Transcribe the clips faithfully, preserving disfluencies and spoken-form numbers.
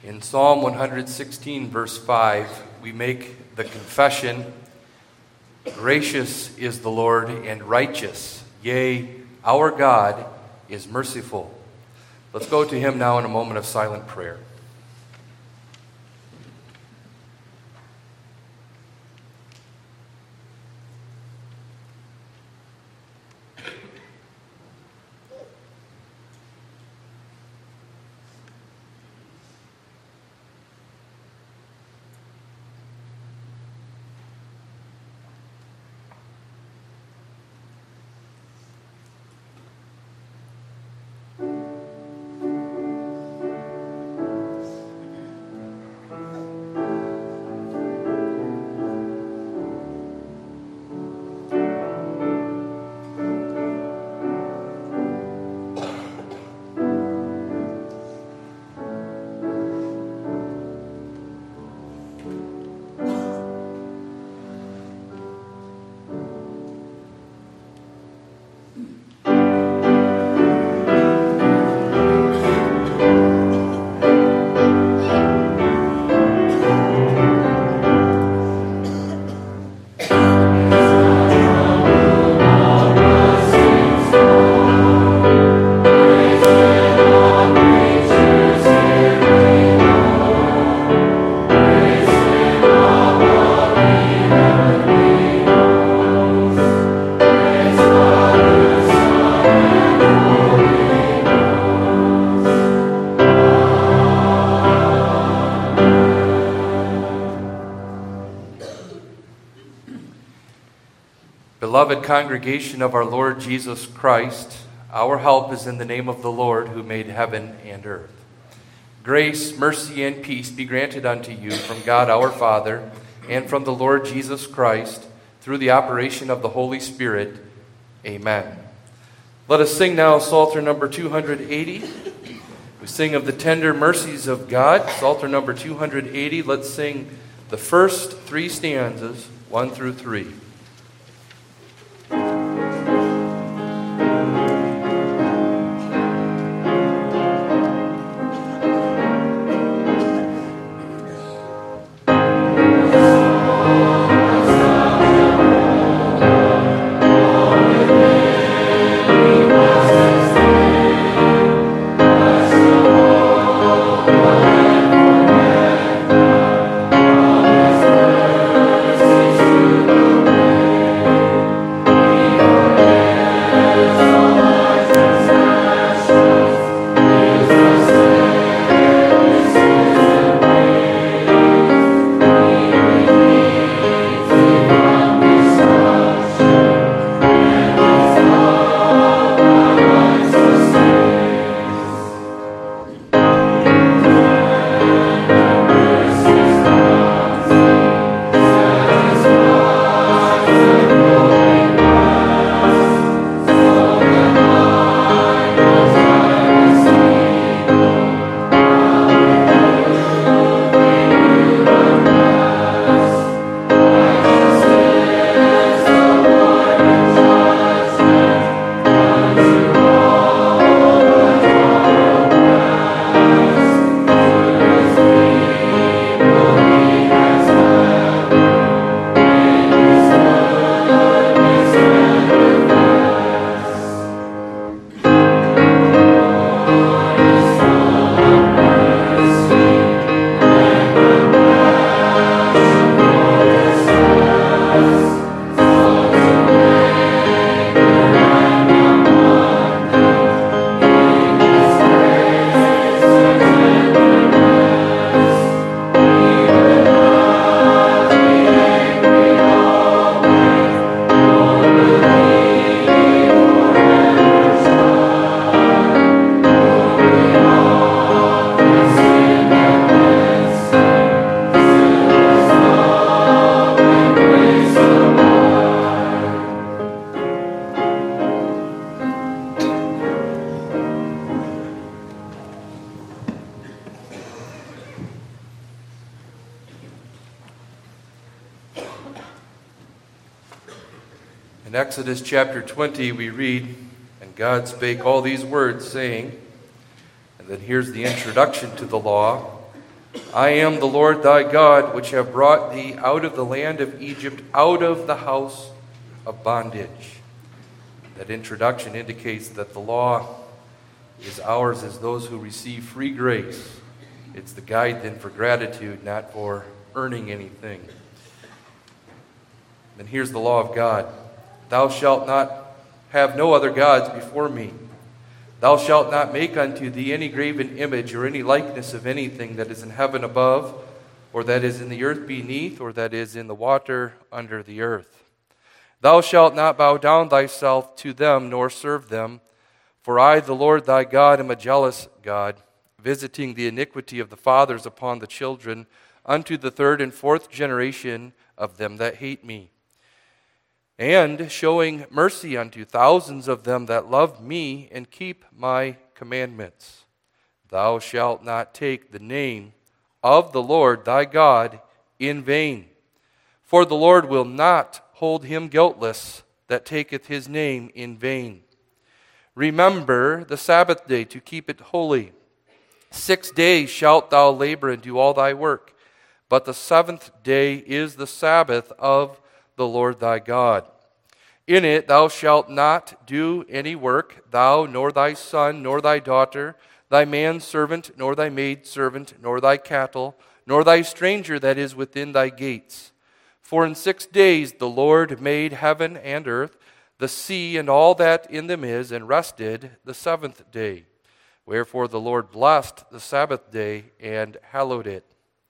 In Psalm one sixteen, verse five, we make the confession, "Gracious is the Lord and righteous, yea, our God is merciful." Let's go to him now in a moment of silent prayer. Beloved congregation of our Lord Jesus Christ, our help is in the name of the Lord who made heaven and earth. Grace, mercy, and peace be granted unto you from God our Father and from the Lord Jesus Christ through the operation of the Holy Spirit. Amen. Let us sing now Psalter number two eighty. We sing of the tender mercies of God. Psalter number two eighty. Let's sing the first three stanzas, one through three. In Exodus chapter twenty, we read, "And God spake all these words, saying," and then here's the introduction to the law, I am the Lord thy God, which have brought thee out of the land of Egypt, out of the house of bondage. That introduction indicates that the law is ours as those who receive free grace. It's the guide then for gratitude, not for earning anything. Then here's the law of God. Thou shalt not have no other gods before me. Thou shalt not make unto thee any graven image or any likeness of anything that is in heaven above, or that is in the earth beneath, or that is in the water under the earth. Thou shalt not bow down thyself to them, nor serve them. For I, the Lord thy God, am a jealous God, visiting the iniquity of the fathers upon the children, unto the third and fourth generation of them that hate me, and showing mercy unto thousands of them that love me and keep my commandments. Thou shalt not take the name of the Lord thy God in vain, for the Lord will not hold him guiltless that taketh his name in vain. Remember the Sabbath day to keep it holy. Six days shalt thou labor and do all thy work, but the seventh day is the Sabbath of the Lord thy God. In it thou shalt not do any work, thou, nor thy son, nor thy daughter, thy manservant, nor thy maidservant, nor thy cattle, nor thy stranger that is within thy gates. For in six days the Lord made heaven and earth, the sea and all that in them is, and rested the seventh day. Wherefore the Lord blessed the Sabbath day and hallowed it.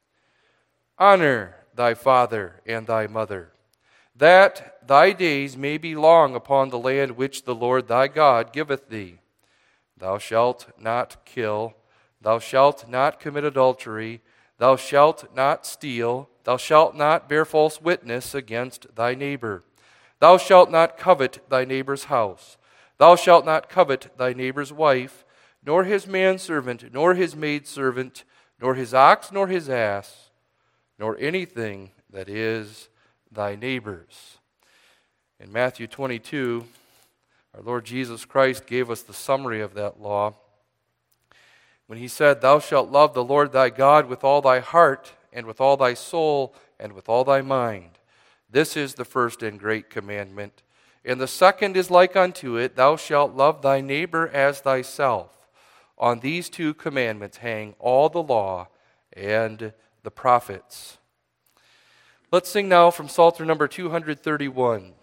Honor thy father and thy mother, that thy days may be long upon the land which the Lord thy God giveth thee. Thou shalt not kill, thou shalt not commit adultery, thou shalt not steal, thou shalt not bear false witness against thy neighbor. Thou shalt not covet thy neighbor's house. Thou shalt not covet thy neighbor's wife, nor his manservant, nor his maidservant, nor his ox, nor his ass, nor anything that is thy neighbor's. In Matthew twenty-two, our Lord Jesus Christ gave us the summary of that law when he said, Thou shalt love the Lord thy God with all thy heart, and with all thy soul, and with all thy mind. This is the first and great commandment. And the second is like unto it, Thou shalt love thy neighbor as thyself. On these two commandments hang all the law and the prophets. Let's sing now from Psalter number two thirty-one.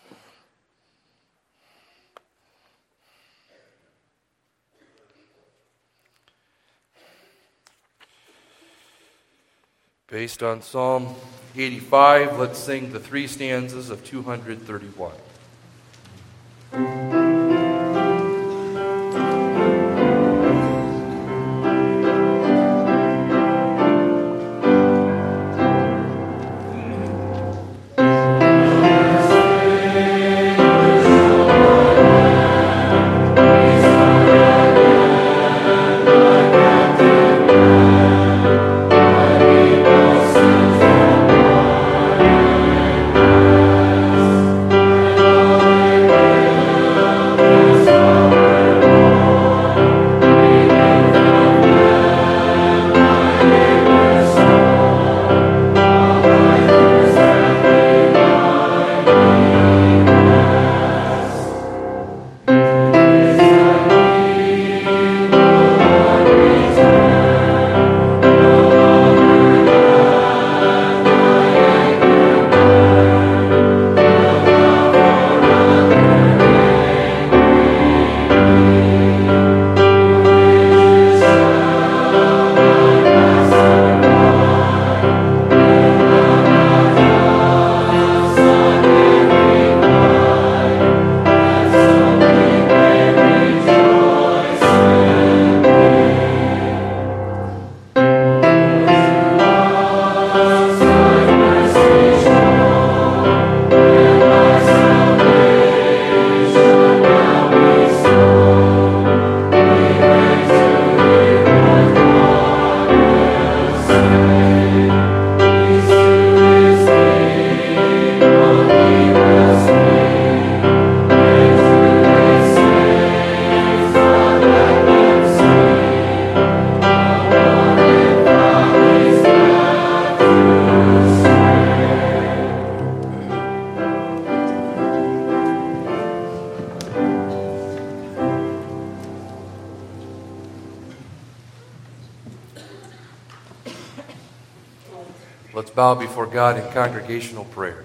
Based on Psalm eighty-five, let's sing the three stanzas of two thirty-one. Thank Let's bow before God in congregational prayer.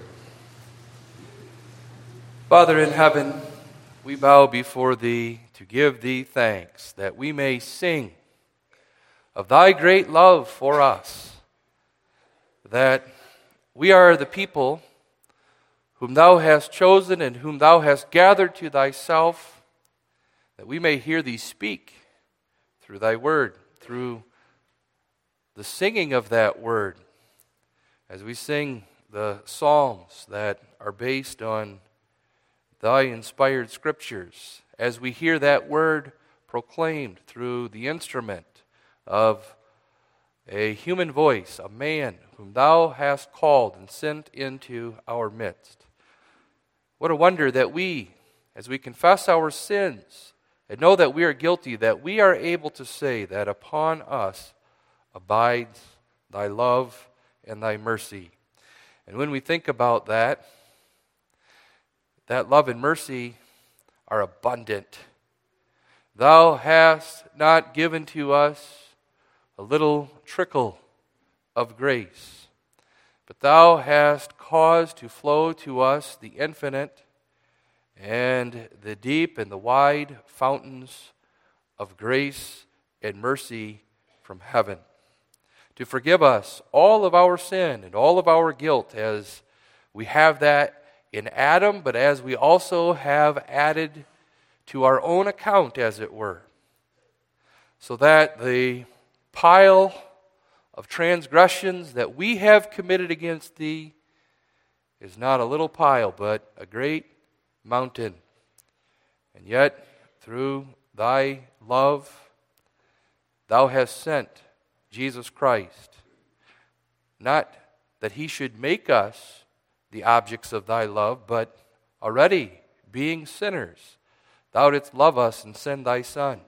Father in heaven, we bow before Thee to give Thee thanks that we may sing of Thy great love for us, that we are the people whom Thou hast chosen and whom Thou hast gathered to Thyself, that we may hear Thee speak through Thy word, through the singing of that word, as we sing the psalms that are based on Thy inspired scriptures, as we hear that word proclaimed through the instrument of a human voice, a man whom Thou hast called and sent into our midst. What a wonder that we, as we confess our sins and know that we are guilty, that we are able to say that upon us abides Thy love and Thy mercy. And when we think about that, that love and mercy are abundant. Thou hast not given to us a little trickle of grace, but Thou hast caused to flow to us the infinite and the deep and the wide fountains of grace and mercy from heaven, to forgive us all of our sin and all of our guilt, as we have that in Adam, but as we also have added to our own account, as it were, so that the pile of transgressions that we have committed against Thee is not a little pile, but a great mountain. And yet, through Thy love, Thou hast sent Jesus Christ, not that He should make us the objects of Thy love, but already being sinners, Thou didst love us and send Thy Son.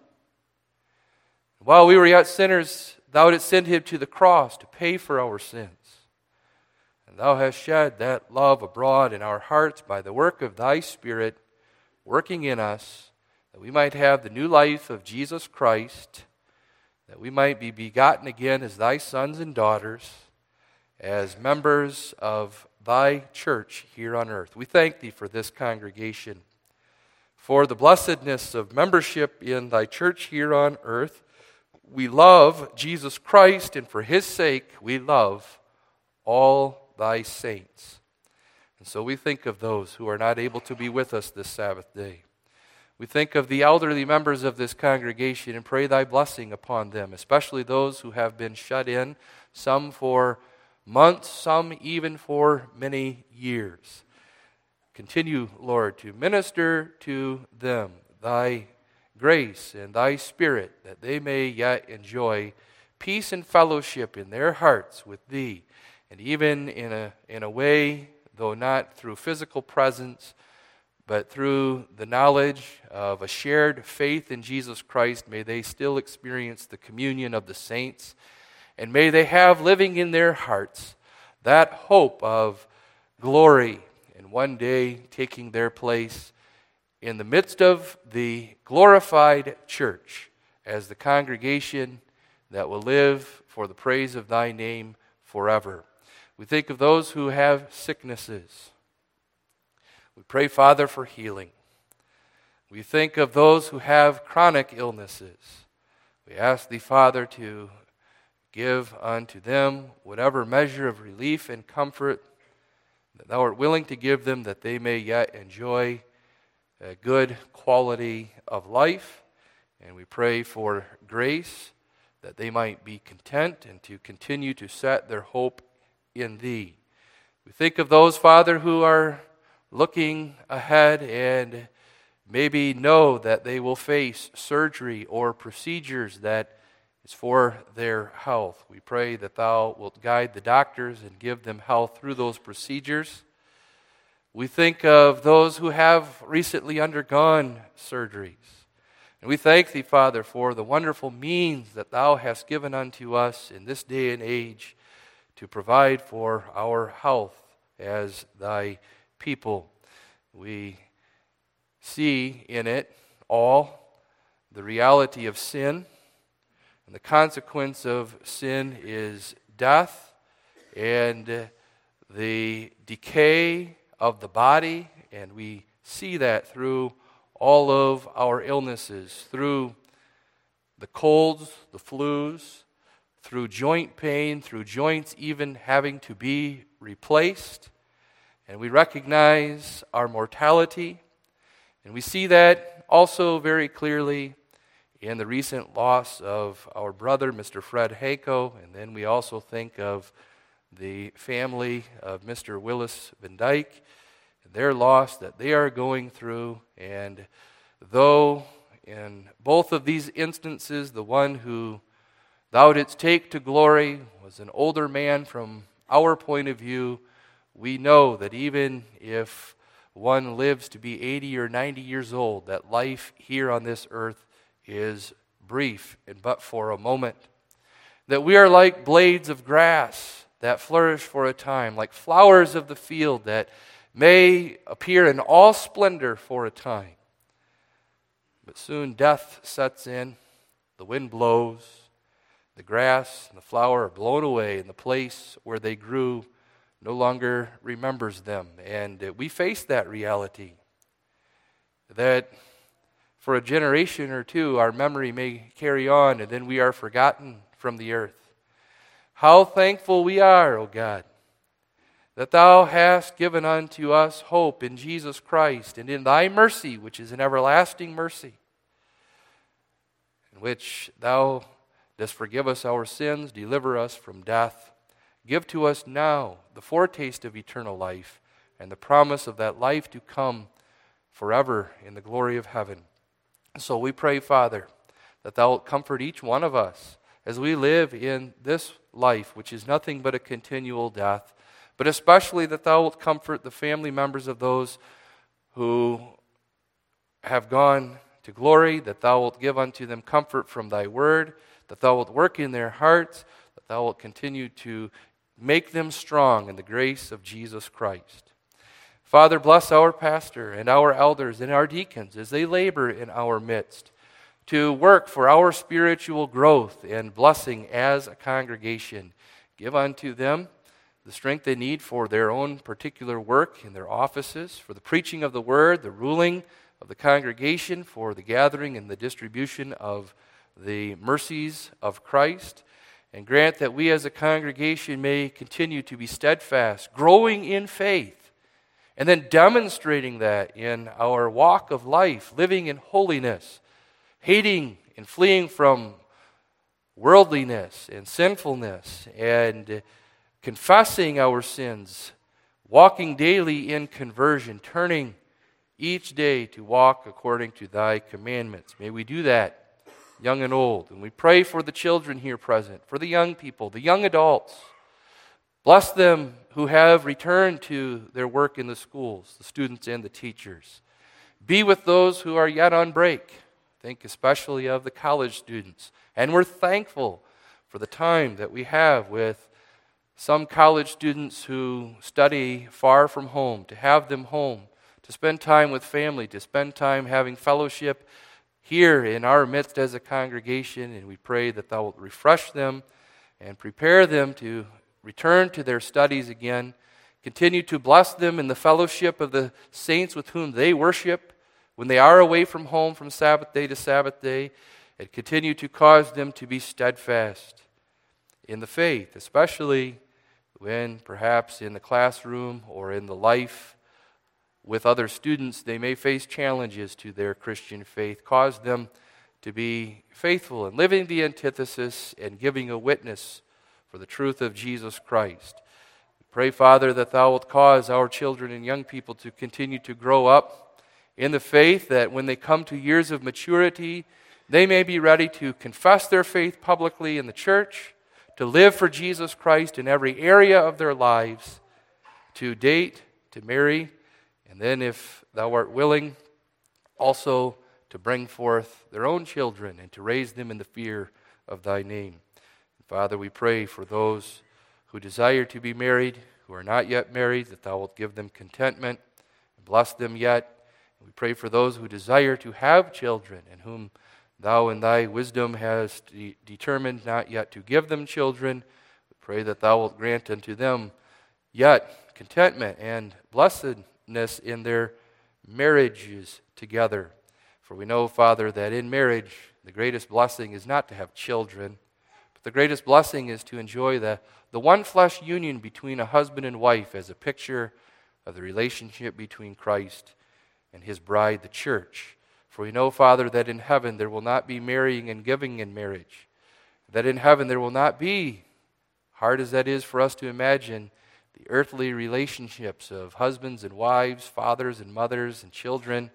While we were yet sinners, Thou didst send Him to the cross to pay for our sins. And Thou hast shed that love abroad in our hearts by the work of Thy Spirit working in us, that we might have the new life of Jesus Christ, that we might be begotten again as Thy sons and daughters, as members of Thy church here on earth. We thank Thee for this congregation, for the blessedness of membership in Thy church here on earth. We love Jesus Christ, and for His sake we love all Thy saints. And so we think of those who are not able to be with us this Sabbath day. We think of the elderly members of this congregation and pray Thy blessing upon them, especially those who have been shut in, some for months, some even for many years. Continue, Lord, to minister to them Thy grace and Thy Spirit, that they may yet enjoy peace and fellowship in their hearts with Thee, and even in a, in a way, though not through physical presence, but through the knowledge of a shared faith in Jesus Christ, may they still experience the communion of the saints, and may they have living in their hearts that hope of glory, and one day taking their place in the midst of the glorified church as the congregation that will live for the praise of Thy name forever. We think of those who have sicknesses. We pray, Father, for healing. We think of those who have chronic illnesses. We ask Thee, Father, to give unto them whatever measure of relief and comfort that Thou art willing to give them, that they may yet enjoy a good quality of life. And we pray for grace, that they might be content and to continue to set their hope in Thee. We think of those, Father, who are looking ahead and maybe know that they will face surgery or procedures that is for their health. We pray that Thou wilt guide the doctors and give them health through those procedures. We think of those who have recently undergone surgeries. And we thank Thee, Father, for the wonderful means that Thou hast given unto us in this day and age to provide for our health as Thy people. We see in it all the reality of sin, and the consequence of sin is death, and the decay of the body, and we see that through all of our illnesses, through the colds, the flus, through joint pain, through joints even having to be replaced. And we recognize our mortality, and we see that also very clearly in the recent loss of our brother, Mister Fred Hayco, and then we also think of the family of Mister Willis Van Dyke, and their loss that they are going through. And though in both of these instances, the one who thou didst take to glory was an older man from our point of view, we know that even if one lives to be eighty or ninety years old, that life here on this earth is brief and but for a moment. That we are like blades of grass that flourish for a time, like flowers of the field that may appear in all splendor for a time. But soon death sets in, the wind blows, the grass and the flower are blown away, and the place where they grew no longer remembers them. And we face that reality, that for a generation or two our memory may carry on, and then we are forgotten from the earth. How thankful we are, O God, that thou hast given unto us hope in Jesus Christ, and in thy mercy, which is an everlasting mercy, in which thou dost forgive us our sins, deliver us from death. Give to us now the foretaste of eternal life and the promise of that life to come forever in the glory of heaven. So we pray, Father, that thou wilt comfort each one of us as we live in this life, which is nothing but a continual death, but especially that thou wilt comfort the family members of those who have gone to glory, that thou wilt give unto them comfort from thy word, that thou wilt work in their hearts, that thou wilt continue to make them strong in the grace of Jesus Christ. Father, bless our pastor and our elders and our deacons as they labor in our midst to work for our spiritual growth and blessing as a congregation. Give unto them the strength they need for their own particular work in their offices, for the preaching of the word, the ruling of the congregation, for the gathering and the distribution of the mercies of Christ. And grant that we as a congregation may continue to be steadfast, growing in faith, and then demonstrating that in our walk of life, living in holiness, hating and fleeing from worldliness and sinfulness, and confessing our sins, walking daily in conversion, turning each day to walk according to thy commandments. May we do that, young and old. And we pray for the children here present, for the young people, the young adults. Bless them who have returned to their work in the schools, the students and the teachers. Be with those who are yet on break. Think especially of the college students. And we're thankful for the time that we have with some college students who study far from home, to have them home, to spend time with family, to spend time having fellowship here in our midst as a congregation. And we pray that thou wilt refresh them and prepare them to return to their studies again. Continue to bless them in the fellowship of the saints with whom they worship when they are away from home from Sabbath day to Sabbath day, and continue to cause them to be steadfast in the faith, especially when perhaps in the classroom or in the life with other students they may face challenges to their Christian faith. Cause them to be faithful in living the antithesis and giving a witness for the truth of Jesus Christ. We pray, Father, that thou wilt cause our children and young people to continue to grow up in the faith, that when they come to years of maturity, they may be ready to confess their faith publicly in the church, to live for Jesus Christ in every area of their lives, to date, to marry, and then, if thou art willing, also to bring forth their own children and to raise them in the fear of thy name. Father, we pray for those who desire to be married, who are not yet married, that thou wilt give them contentment and bless them yet. We pray for those who desire to have children and whom thou in thy wisdom hast de- determined not yet to give them children. We Pray that thou wilt grant unto them yet contentment and blessedness in their marriages together. For we know, Father, that in marriage the greatest blessing is not to have children, but the greatest blessing is to enjoy the, the one flesh union between a husband and wife as a picture of the relationship between Christ and his bride, the church. For we know, Father, that in heaven there will not be marrying and giving in marriage, that in heaven there will not be, hard as that is for us to imagine, the earthly relationships of husbands and wives, fathers and mothers and children,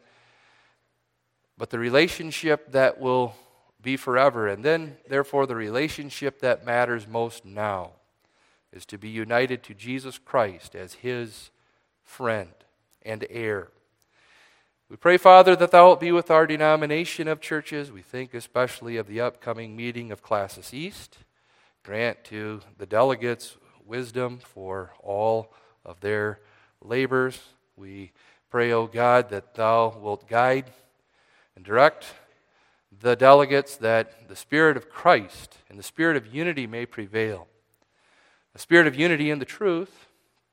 but the relationship that will be forever. And then, therefore, the relationship that matters most now is to be united to Jesus Christ as his friend and heir. We pray, Father, that thou wilt be with our denomination of churches. We think especially of the upcoming meeting of Classis East. Grant to the delegates wisdom for all of their labors. We pray, O God, that thou wilt guide and direct the delegates, that the Spirit of Christ and the Spirit of unity may prevail. The Spirit of unity in the truth.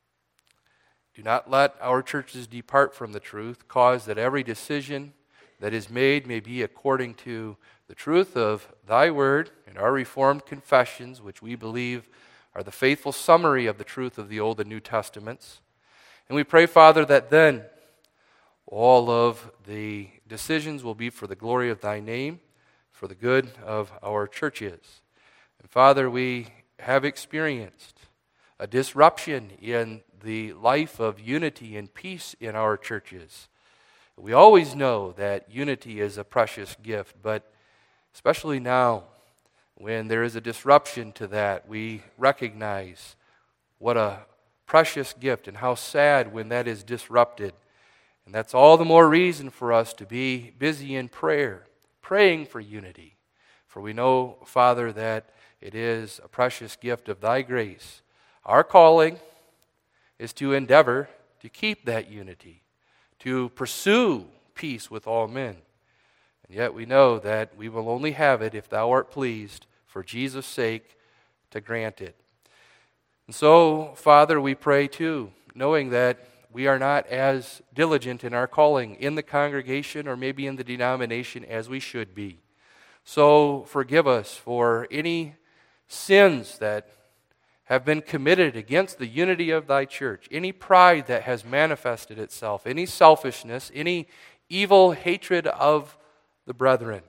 Do not let our churches depart from the truth. Cause that every decision that is made may be according to the truth of thy word and our Reformed confessions, which we believe are the faithful summary of the truth of the Old and New Testaments. And we pray, Father, that then all of the decisions will be for the glory of thy name, for the good of our churches. And Father, we have experienced a disruption in the life of unity and peace in our churches. We always know that unity is a precious gift, but especially now, when there is a disruption to that, we recognize what a precious gift and how sad when that is disrupted. And that's all the more reason for us to be busy in prayer, praying for unity. For we know, Father, that it is a precious gift of thy grace. Our calling is to endeavor to keep that unity, to pursue peace with all men. And yet we know that we will only have it if thou art pleased, for Jesus' sake, to grant it. And so, Father, we pray too, knowing that we are not as diligent in our calling in the congregation or maybe in the denomination as we should be. So forgive us for any sins that have been committed against the unity of thy church, any pride that has manifested itself, any selfishness, any evil hatred of the brethren.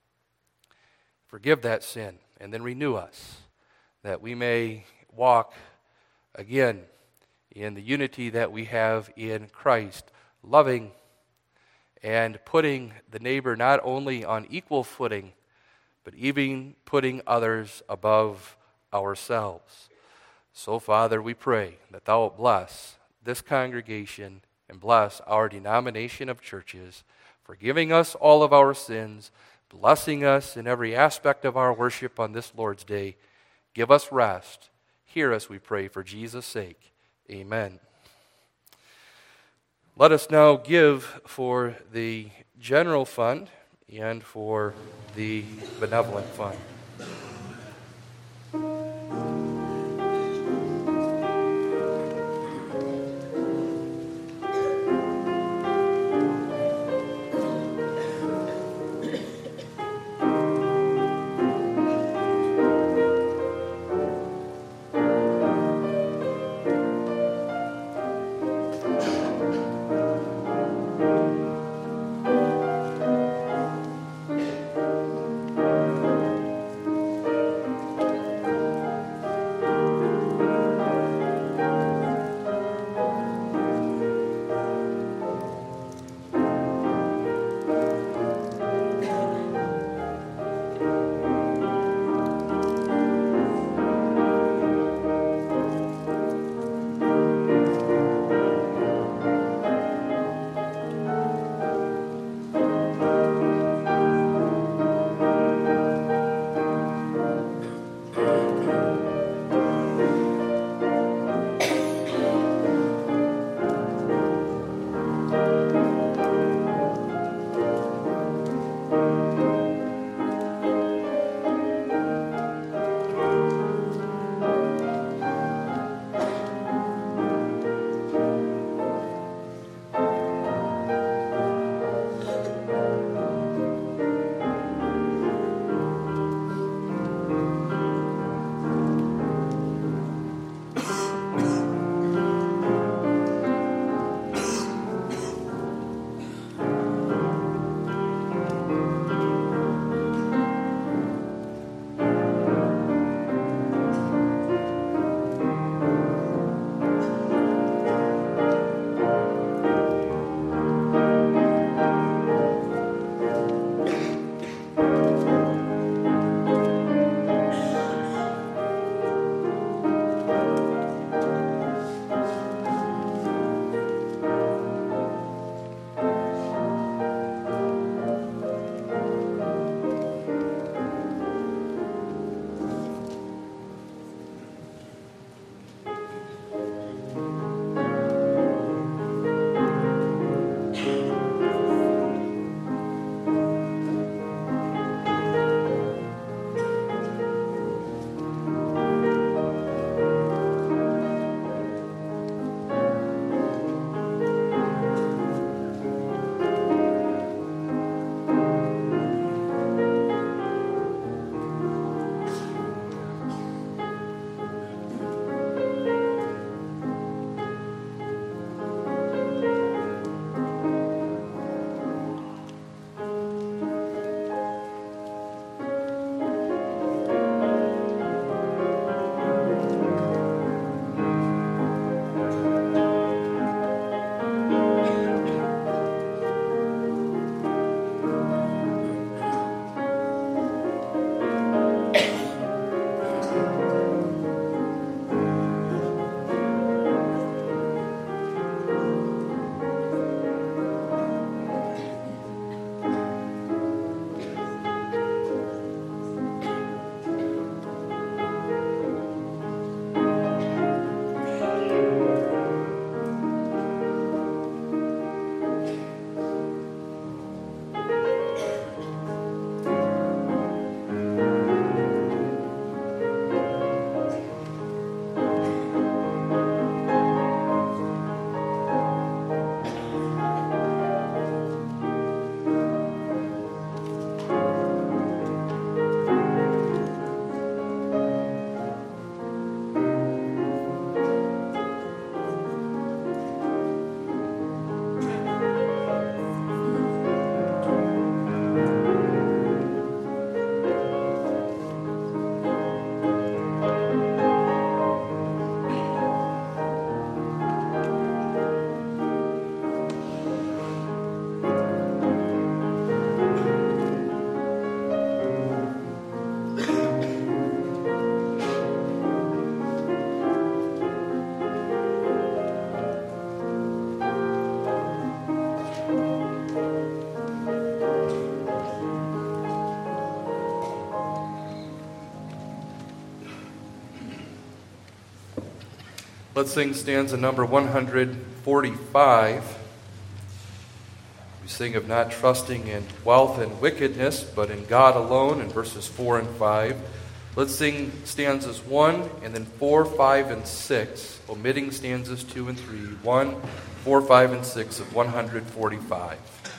Forgive that sin, and then renew us, that we may walk again in the unity that we have in Christ, loving and putting the neighbor not only on equal footing, but even putting others above ourselves. So, Father, we pray that thou wilt bless this congregation and bless our denomination of churches, forgiving us all of our sins, blessing us in every aspect of our worship on this Lord's Day. Give us rest. Hear us, we pray, for Jesus' sake. Amen. Let us now give for the general fund and for the benevolent fund. Let's sing stanza number one hundred forty-five. We sing of not trusting in wealth and wickedness, but in God alone, in verses four and five. Let's sing stanzas one, and then four, five, and six, omitting stanzas two and three. one, four, five, and six of one hundred forty-five.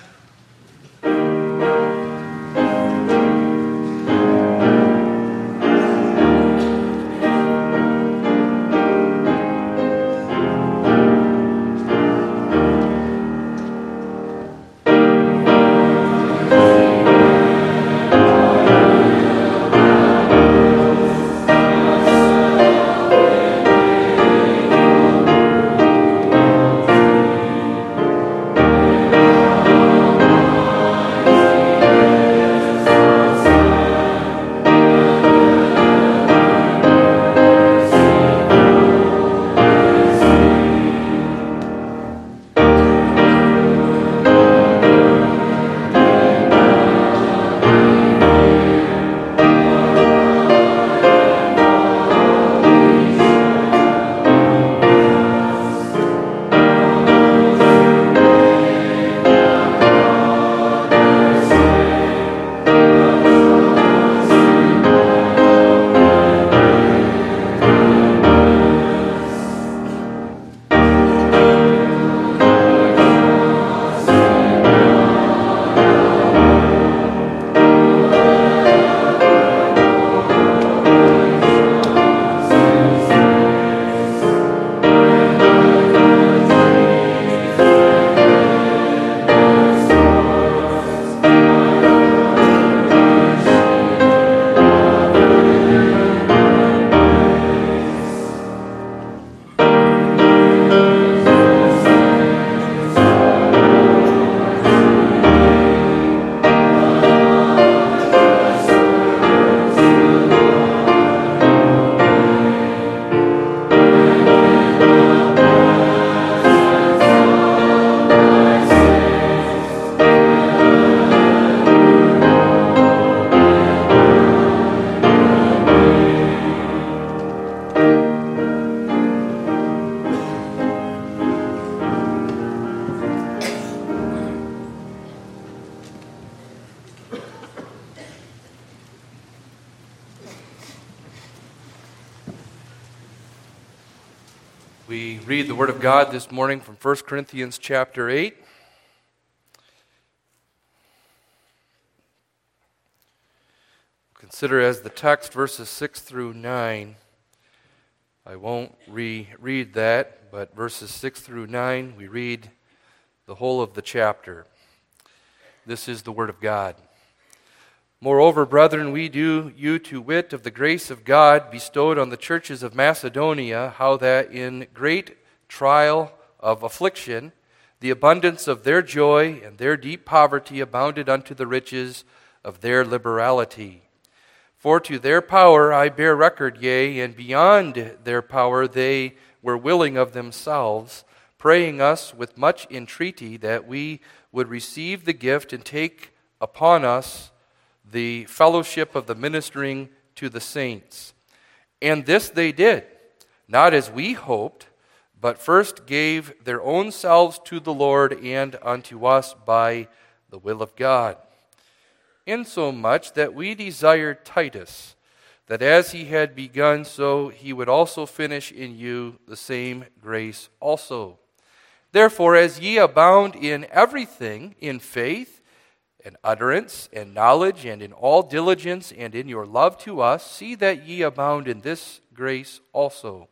We read the Word of God this morning from First Corinthians chapter eight. Consider as the text verses six through nine. I won't reread that, but verses six through nine, we read the whole of the chapter. This is the Word of God. Moreover, brethren, we do you to wit of the grace of God bestowed on the churches of Macedonia, how that in great trial of affliction, the abundance of their joy and their deep poverty abounded unto the riches of their liberality. For to their power I bear record, yea, and beyond their power they were willing of themselves, praying us with much entreaty that we would receive the gift and take upon us the fellowship of the ministering to the saints. And this they did, not as we hoped, but first gave their own selves to the Lord and unto us by the will of God. Insomuch that we desired Titus, that as he had begun, so he would also finish in you the same grace also. Therefore, as ye abound in everything, in faith, and utterance, and knowledge, and in all diligence, and in your love to us, see that ye abound in this grace also.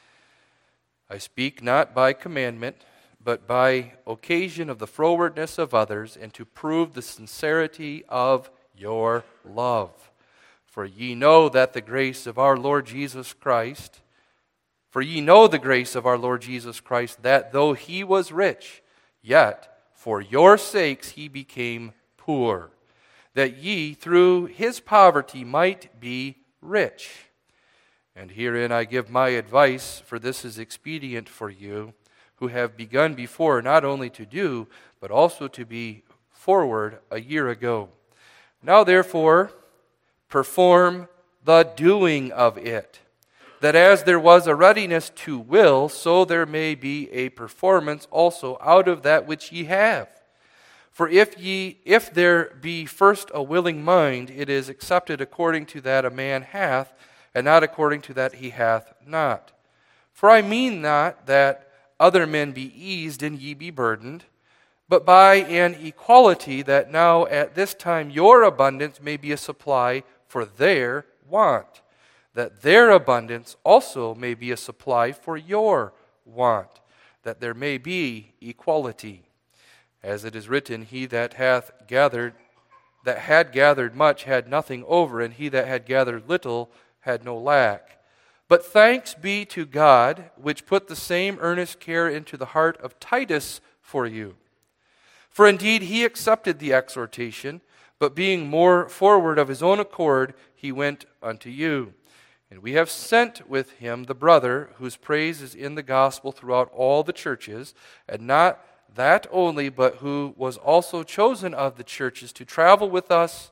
I speak not by commandment, but by occasion of the frowardness of others, and to prove the sincerity of your love. For ye know that the grace of our Lord Jesus Christ, for ye know the grace of our Lord Jesus Christ, that though he was rich, yet for your sakes he became poor, that ye through his poverty might be rich. And herein I give my advice, for this is expedient for you, who have begun before not only to do, but also to be forward a year ago. Now therefore, perform the doing of it, that as there was a readiness to will, so there may be a performance also out of that which ye have. For if ye, if there be first a willing mind, it is accepted according to that a man hath, and not according to that he hath not. For I mean not that other men be eased and ye be burdened, but by an equality that now at this time your abundance may be a supply for their want, that their abundance also may be a supply for your want, that there may be equality. As it is written, he that hath gathered, that had gathered much had nothing over, and he that had gathered little had no lack. But thanks be to God, which put the same earnest care into the heart of Titus for you. For indeed he accepted the exhortation, but being more forward of his own accord, he went unto you. And we have sent with him the brother, whose praise is in the gospel throughout all the churches, and not that only, but who was also chosen of the churches to travel with us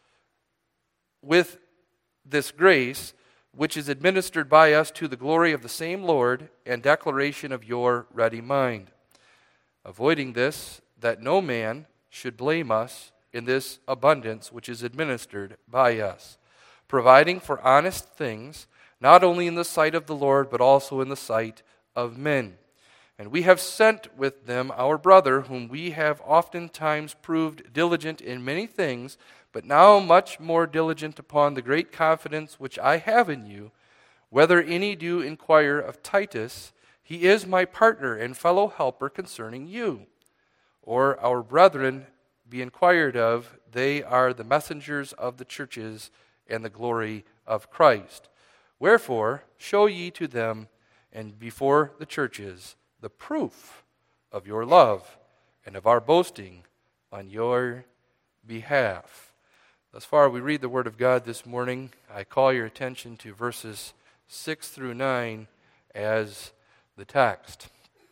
with this grace, which is administered by us to the glory of the same Lord and declaration of your ready mind. Avoiding this, that no man should blame us in this abundance which is administered by us, providing for honest things, not only in the sight of the Lord, but also in the sight of men. And we have sent with them our brother, whom we have oftentimes proved diligent in many things, but now much more diligent upon the great confidence which I have in you. Whether any do inquire of Titus, he is my partner and fellow helper concerning you. Or our brethren be inquired of, they are the messengers of the churches and the glory of Christ. Wherefore, show ye to them and before the churches the proof of your love and of our boasting on your behalf. Thus far, we read the Word of God this morning. I call your attention to verses six through nine as the text.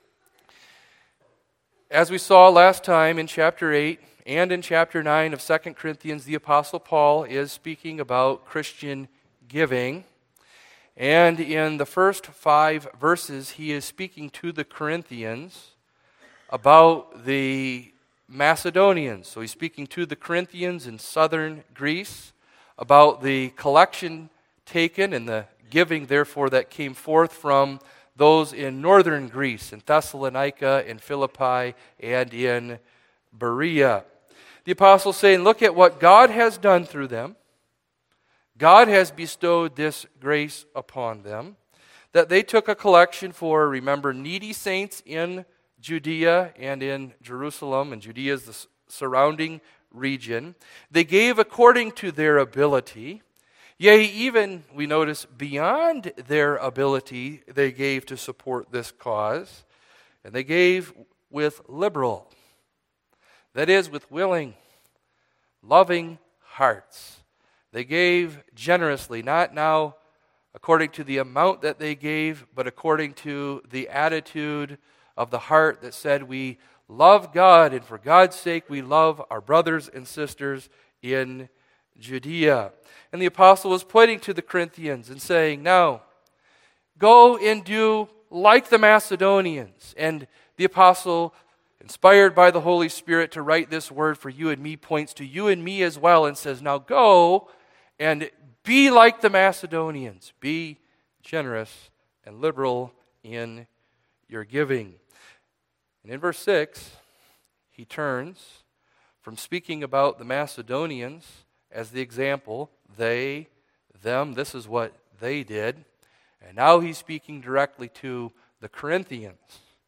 As we saw last time in chapter eight and in chapter nine of Second Corinthians, the Apostle Paul is speaking about Christian giving. And in the first five verses, he is speaking to the Corinthians about the Macedonians. So he's speaking to the Corinthians in southern Greece about the collection taken and the giving, therefore, that came forth from those in northern Greece, in Thessalonica, in Philippi, and in Berea. The apostle is saying, look at what God has done through them. God has bestowed this grace upon them, that they took a collection for, remember, needy saints in Judea and in Jerusalem, and Judea is the surrounding region. They gave according to their ability. Yea, even, we notice, beyond their ability, they gave to support this cause. And they gave with liberal, that is, with willing, loving hearts. They gave generously, not now according to the amount that they gave, but according to the attitude of the heart that said, we love God, and for God's sake we love our brothers and sisters in Judea. And the apostle was pointing to the Corinthians and saying, now, go and do like the Macedonians. And the apostle, inspired by the Holy Spirit to write this word for you and me, points to you and me as well and says, now go and be like the Macedonians. Be generous and liberal in your giving. And in verse six, he turns from speaking about the Macedonians as the example, they, them, this is what they did. And now he's speaking directly to the Corinthians.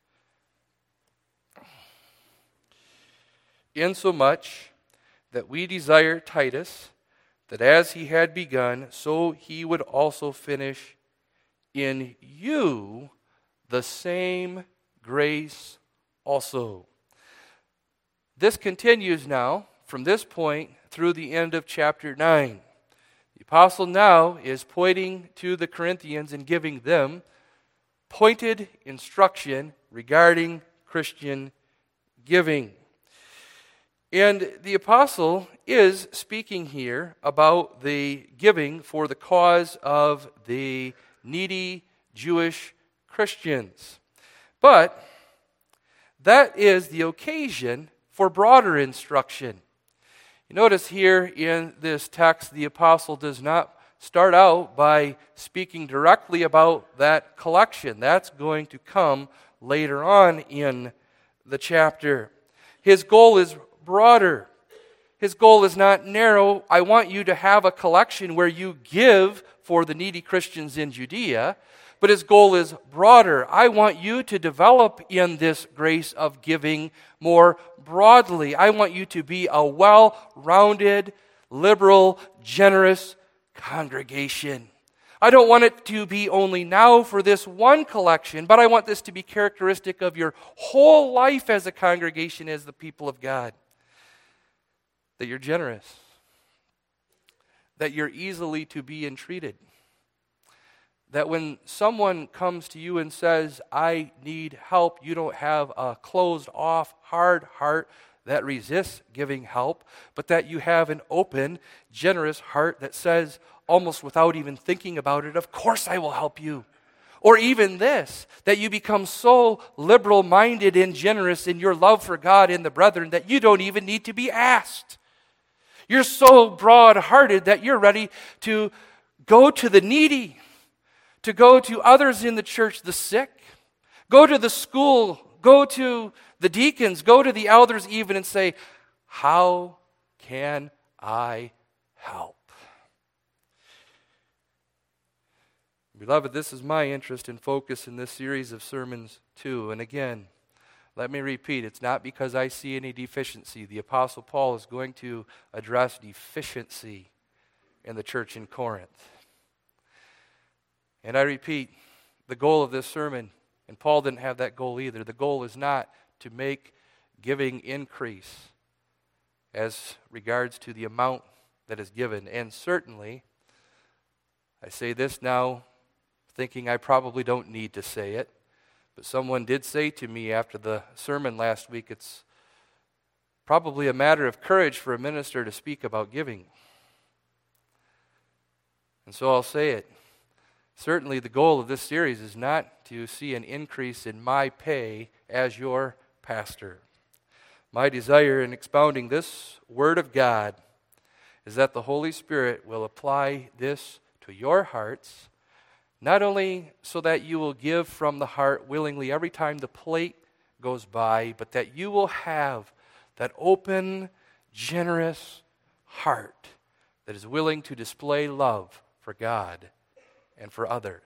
Insomuch that we desire Titus, that as he had begun, so he would also finish in you the same grace also. This continues now from this point through the end of chapter nine. The apostle now is pointing to the Corinthians and giving them pointed instruction regarding Christian giving. And the apostle is speaking here about the giving for the cause of the needy Jewish Christians. But that is the occasion for broader instruction. You notice here in this text, the apostle does not start out by speaking directly about that collection. That's going to come later on in the chapter. His goal is broader. His goal is not narrow. I want you to have a collection where you give for the needy Christians in Judea, but his goal is broader. I want you to develop in this grace of giving more broadly. I want you to be a well-rounded, liberal, generous congregation. I don't want it to be only now for this one collection, but I want this to be characteristic of your whole life as a congregation, as the people of God. That you're generous. That you're easily to be entreated. That when someone comes to you and says, I need help, you don't have a closed off, hard heart that resists giving help, but that you have an open, generous heart that says, almost without even thinking about it, of course I will help you. Or even this, that you become so liberal-minded and generous in your love for God and the brethren that you don't even need to be asked. You're so broad-hearted that you're ready to go to the needy, to go to others in the church, the sick, go to the school, go to the deacons, go to the elders even and say, how can I help? Beloved, this is my interest and focus in this series of sermons too. And again, let me repeat, it's not because I see any deficiency. The Apostle Paul is going to address deficiency in the church in Corinth. And I repeat, the goal of this sermon, and Paul didn't have that goal either, the goal is not to make giving increase as regards to the amount that is given. And certainly, I say this now, thinking I probably don't need to say it, but someone did say to me after the sermon last week, it's probably a matter of courage for a minister to speak about giving. And so I'll say it. Certainly the goal of this series is not to see an increase in my pay as your pastor. My desire in expounding this Word of God is that the Holy Spirit will apply this to your hearts, not only so that you will give from the heart willingly every time the plate goes by, but that you will have that open, generous heart that is willing to display love for God and for others.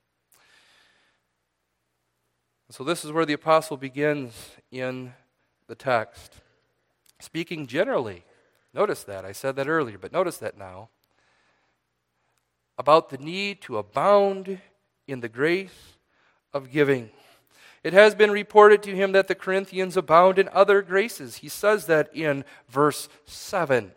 So this is where the apostle begins in the text. Speaking generally, notice that, I said that earlier, but notice that now, about the need to abound in the grace of giving. It has been reported to him that the Corinthians abound in other graces. He says that in verse seven.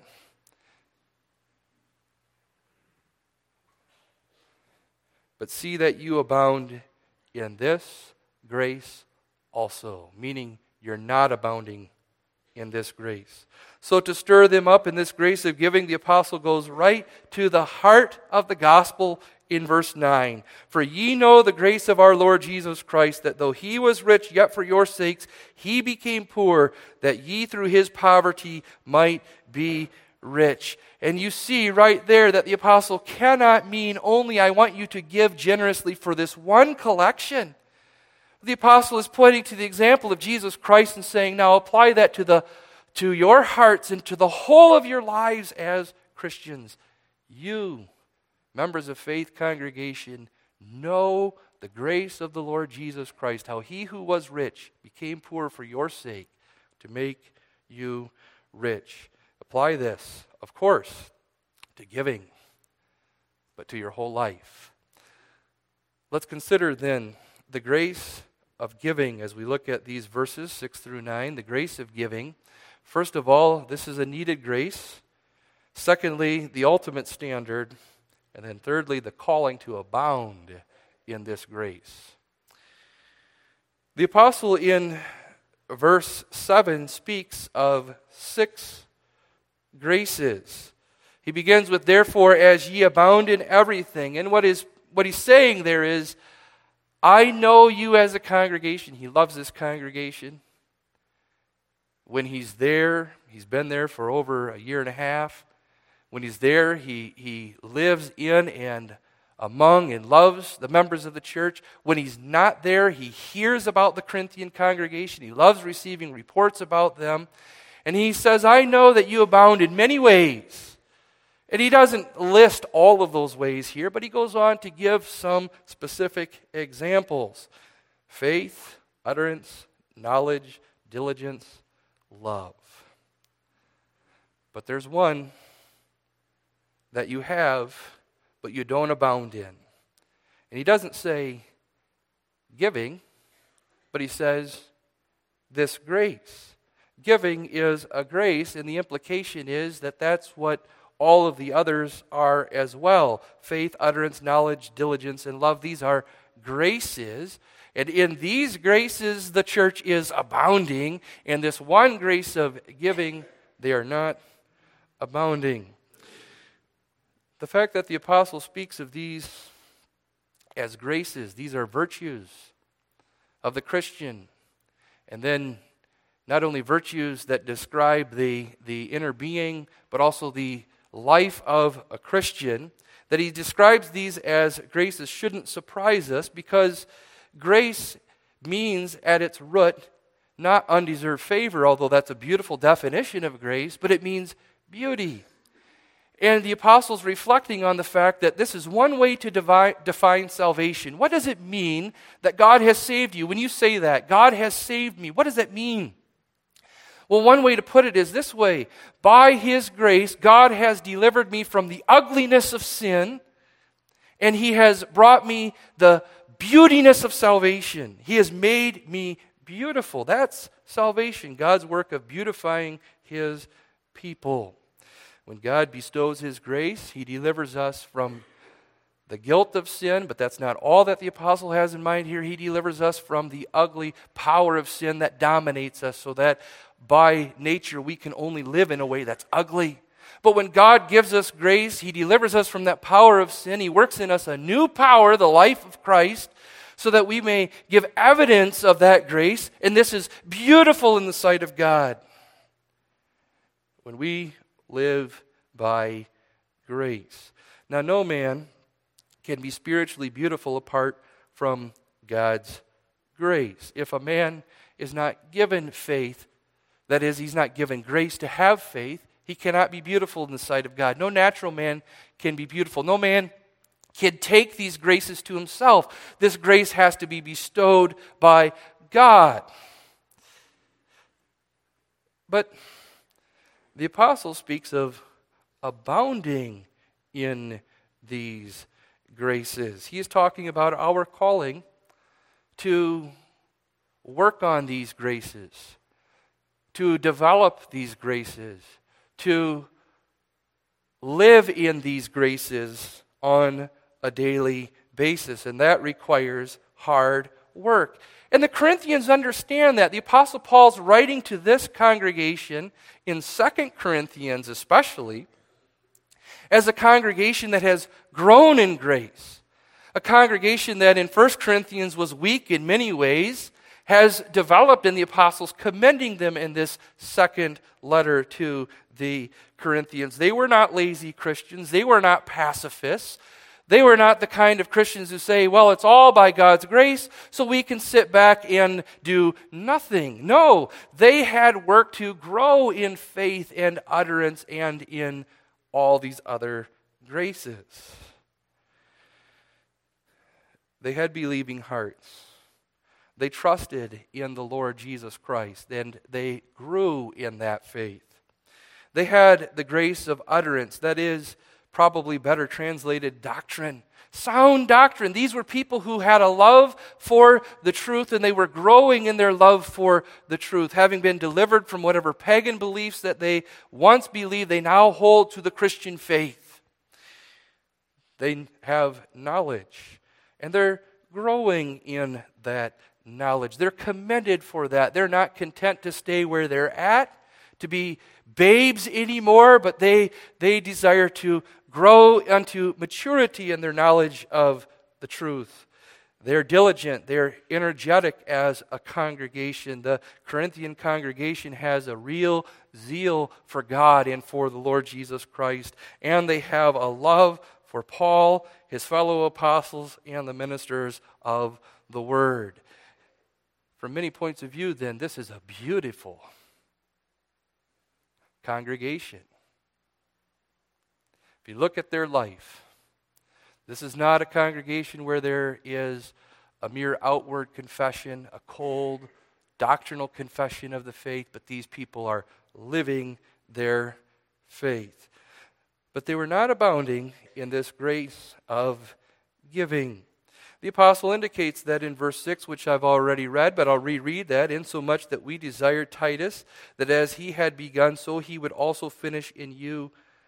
But see that you abound in this grace also, meaning you're not abounding in this grace. So to stir them up in this grace of giving, the apostle goes right to the heart of the gospel in verse nine. For ye know the grace of our Lord Jesus Christ, that though he was rich, yet for your sakes he became poor, that ye through his poverty might be rich. And you see right there that the apostle cannot mean only I want you to give generously for this one collection. The apostle is pointing to the example of Jesus Christ and saying, now apply that to the to your hearts and to the whole of your lives as Christians. You, members of Faith Congregation, know the grace of the Lord Jesus Christ, how he who was rich became poor for your sake to make you rich. Apply this, of course, to giving, but to your whole life. Let's consider then the grace of giving as we look at these verses six through nine, the grace of giving. First of all, this is a needed grace. Secondly, the ultimate standard. And then thirdly, the calling to abound in this grace. The apostle in verse seven speaks of six graces. He begins with, therefore, as ye abound in everything. And what is what he's saying there is, I know you as a congregation. He loves this congregation. When he's there, he's been there for over a year and a half. When he's there, he, he lives in and among and loves the members of the church. When he's not there, he hears about the Corinthian congregation. He loves receiving reports about them. And he says, I know that you abound in many ways. And he doesn't list all of those ways here, but he goes on to give some specific examples. Faith, utterance, knowledge, diligence, love. But there's one that you have, but you don't abound in. And he doesn't say giving, but he says this grace. Giving is a grace, and the implication is that that's what all of the others are as well. Faith, utterance, knowledge, diligence, and love. These are graces. And in these graces, the church is abounding. And this one grace of giving, they are not abounding. The fact that the apostle speaks of these as graces, these are virtues of the Christian. And then not only virtues that describe the, the inner being, but also the life of a Christian, that he describes these as graces shouldn't surprise us, because grace means at its root not undeserved favor, although that's a beautiful definition of grace, but it means beauty. And the apostle's reflecting on the fact that this is one way to devi- define salvation. What does it mean that God has saved you? When you say that, God has saved me, what does that mean? Well, one way to put it is this way. By His grace, God has delivered me from the ugliness of sin, and He has brought me the beautiness of salvation. He has made me beautiful. That's salvation, God's work of beautifying His people. When God bestows His grace, He delivers us from the guilt of sin, but that's not all that the apostle has in mind here. He delivers us from the ugly power of sin that dominates us, so that by nature we can only live in a way that's ugly. But when God gives us grace, He delivers us from that power of sin. He works in us a new power, the life of Christ, so that we may give evidence of that grace. And this is beautiful in the sight of God. When we live by grace. Now, no man can be spiritually beautiful apart from God's grace. If a man is not given faith, that is, he's not given grace to have faith, he cannot be beautiful in the sight of God. No natural man can be beautiful. No man can take these graces to himself. This grace has to be bestowed by God. But the apostle speaks of abounding in these graces. He is talking about our calling to work on these graces, to develop these graces, to live in these graces on a daily basis. And that requires hard work. And the Corinthians understand that. The Apostle Paul's writing to this congregation in Second Corinthians especially, as a congregation that has grown in grace. A congregation that in First Corinthians was weak in many ways, has developed in the apostles, commending them in this second letter to the Corinthians. They were not lazy Christians. They were not pacifists. They were not the kind of Christians who say, well, it's all by God's grace, so we can sit back and do nothing. No, they had work to grow in faith and utterance and in all these other graces. They had believing hearts. They trusted in the Lord Jesus Christ, and they grew in that faith. They had the grace of utterance, that is probably better translated doctrine, sound doctrine. These were people who had a love for the truth, and they were growing in their love for the truth. Having been delivered from whatever pagan beliefs that they once believed, they now hold to the Christian faith. They have knowledge, and they're growing in that knowledge. They're commended for that. They're not content to stay where they're at, to be babes anymore, but they, they desire to grow unto maturity in their knowledge of the truth. They're diligent. They're energetic as a congregation. The Corinthian congregation has a real zeal for God and for the Lord Jesus Christ. And they have a love for Paul, his fellow apostles, and the ministers of the Word. From many points of view, then, this is a beautiful congregation. If you look at their life, this is not a congregation where there is a mere outward confession, a cold doctrinal confession of the faith, but these people are living their faith. But they were not abounding in this grace of giving. The apostle indicates that in verse six, which I've already read, but I'll reread that, insomuch that we desired Titus, that as he had begun, so he would also finish in you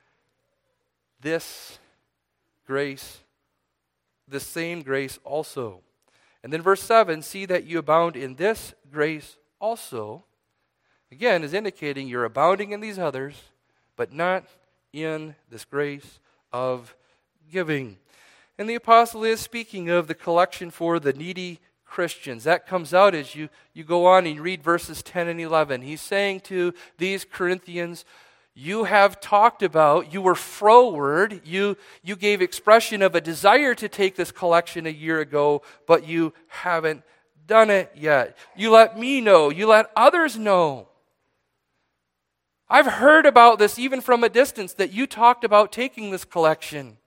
this grace, the same grace also. And then verse seven, see that you abound in this grace also, again, is indicating you're abounding in these others, but not in this grace of giving. And the apostle is speaking of the collection for the needy Christians. That comes out as you, you go on and you read verses ten and eleven. He's saying to these Corinthians, you have talked about, you were froward, you, you gave expression of a desire to take this collection a year ago, but you haven't done it yet. You let me know, you let others know. I've heard about this even from a distance, that you talked about taking this collection.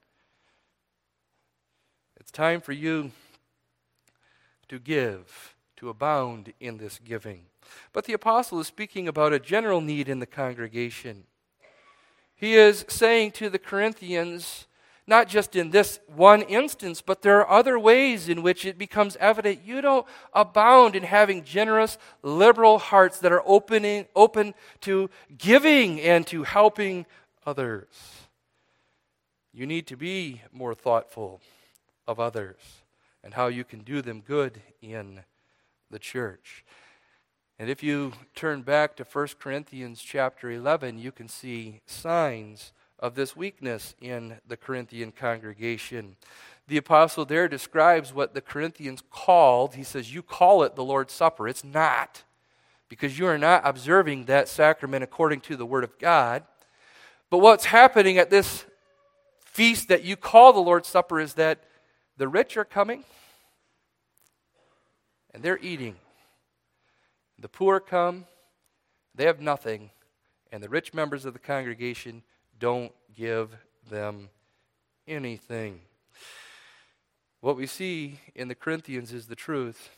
It's time for you to give, to abound in this giving. But the apostle is speaking about a general need in the congregation. He is saying to the Corinthians, not just in this one instance, but there are other ways in which it becomes evident you don't abound in having generous, liberal hearts that are opening, open to giving and to helping others. You need to be more thoughtful of others and how you can do them good in the church. And if you turn back to First Corinthians chapter eleven, you can see signs of this weakness in the Corinthian congregation. The apostle there describes what the Corinthians called. He says, you call it the Lord's Supper. It's not, because you are not observing that sacrament according to the Word of God. But what's happening at this feast that you call the Lord's Supper is that the rich are coming and they're eating. The poor come, they have nothing, and the rich members of the congregation don't give them anything. What we see in the Corinthians is the truth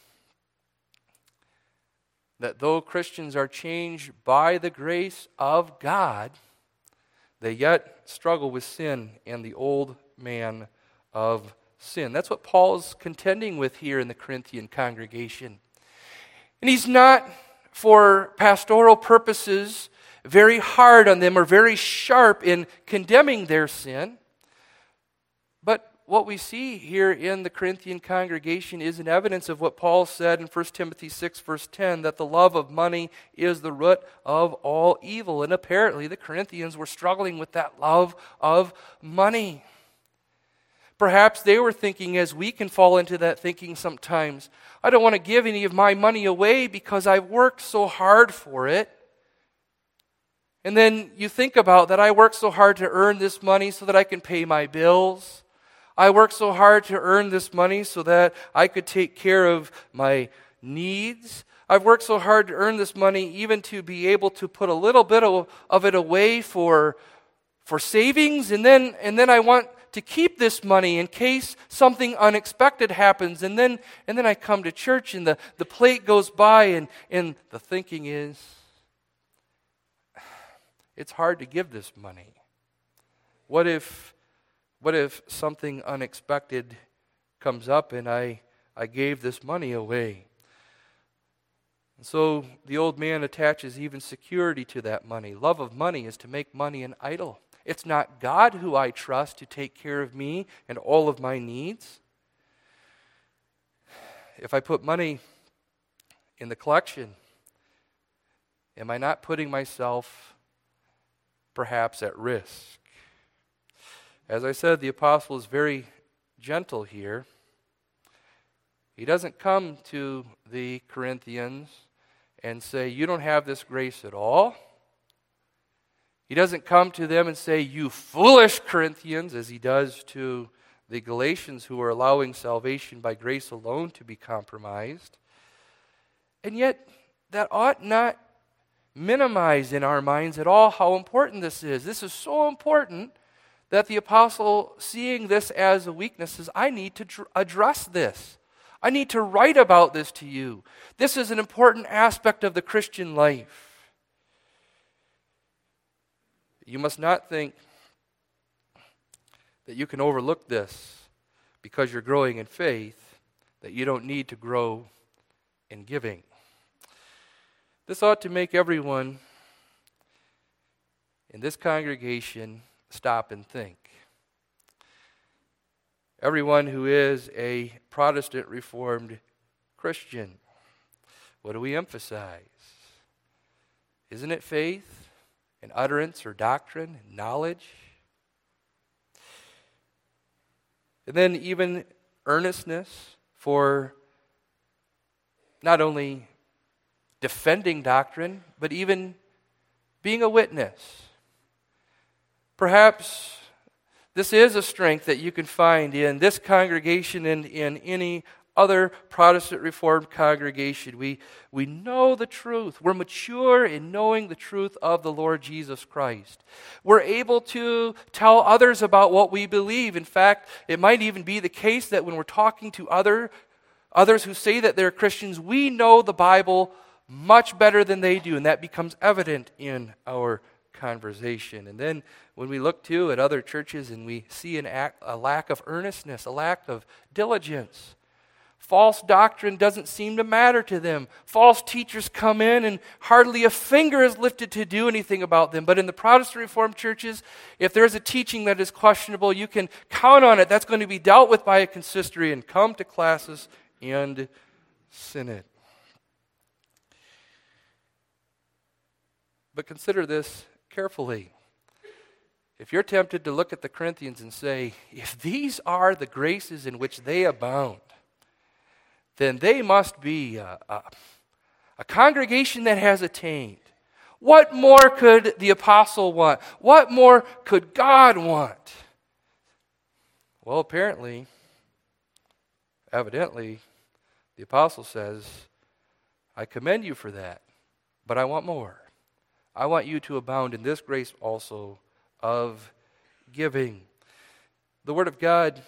that though Christians are changed by the grace of God, they yet struggle with sin and the old man of sin. That's what Paul is contending with here in the Corinthian congregation. And he's not, for pastoral purposes, very hard on them or very sharp in condemning their sin. But what we see here in the Corinthian congregation is an evidence of what Paul said in First Timothy six, verse ten, that the love of money is the root of all evil. And apparently the Corinthians were struggling with that love of money. Perhaps they were thinking, as we can fall into that thinking sometimes, I don't want to give any of my money away because I've worked so hard for it. And then you think about that, I worked so hard to earn this money so that I can pay my bills. I worked so hard to earn this money so that I could take care of my needs. I've worked so hard to earn this money even to be able to put a little bit of, of it away for, for savings. And then, and then I want to keep this money in case something unexpected happens. And then and then I come to church and the, the plate goes by and, and the thinking is, it's hard to give this money. What if what if something unexpected comes up and I, I gave this money away? And so the old man attaches even security to that money. Love of money is to make money an idol. It's not God who I trust to take care of me and all of my needs. If I put money in the collection, am I not putting myself perhaps at risk? As I said, the apostle is very gentle here. He doesn't come to the Corinthians and say, you don't have this grace at all. He doesn't come to them and say, you foolish Corinthians, as he does to the Galatians who are allowing salvation by grace alone to be compromised. And yet, that ought not minimize in our minds at all how important this is. This is so important that the apostle, seeing this as a weakness, says, I need to dr- address this. I need to write about this to you. This is an important aspect of the Christian life. You must not think that you can overlook this because you're growing in faith, that you don't need to grow in giving. This ought to make everyone in this congregation stop and think. Everyone who is a Protestant Reformed Christian, what do we emphasize? Isn't it faith and utterance or doctrine and knowledge? And then even earnestness for not only defending doctrine, but even being a witness. Perhaps this is a strength that you can find in this congregation and in any other Protestant Reformed congregation. We, we know the truth. We're mature in knowing the truth of the Lord Jesus Christ. We're able to tell others about what we believe. In fact, it might even be the case that when we're talking to other, others who say that they're Christians, we know the Bible much better than they do, and that becomes evident in our conversation. And then when we look too at other churches and we see an act, a lack of earnestness, a lack of diligence, false doctrine doesn't seem to matter to them. False teachers come in and hardly a finger is lifted to do anything about them. But in the Protestant Reformed churches, if there's a teaching that is questionable, you can count on it. That's going to be dealt with by a consistory and come to classes and synod. But consider this carefully. If you're tempted to look at the Corinthians and say, if these are the graces in which they abound, then they must be a, a, a congregation that has attained. What more could the apostle want? What more could God want? Well, apparently, evidently, the apostle says, I commend you for that, but I want more. I want you to abound in this grace also of giving. The Word of God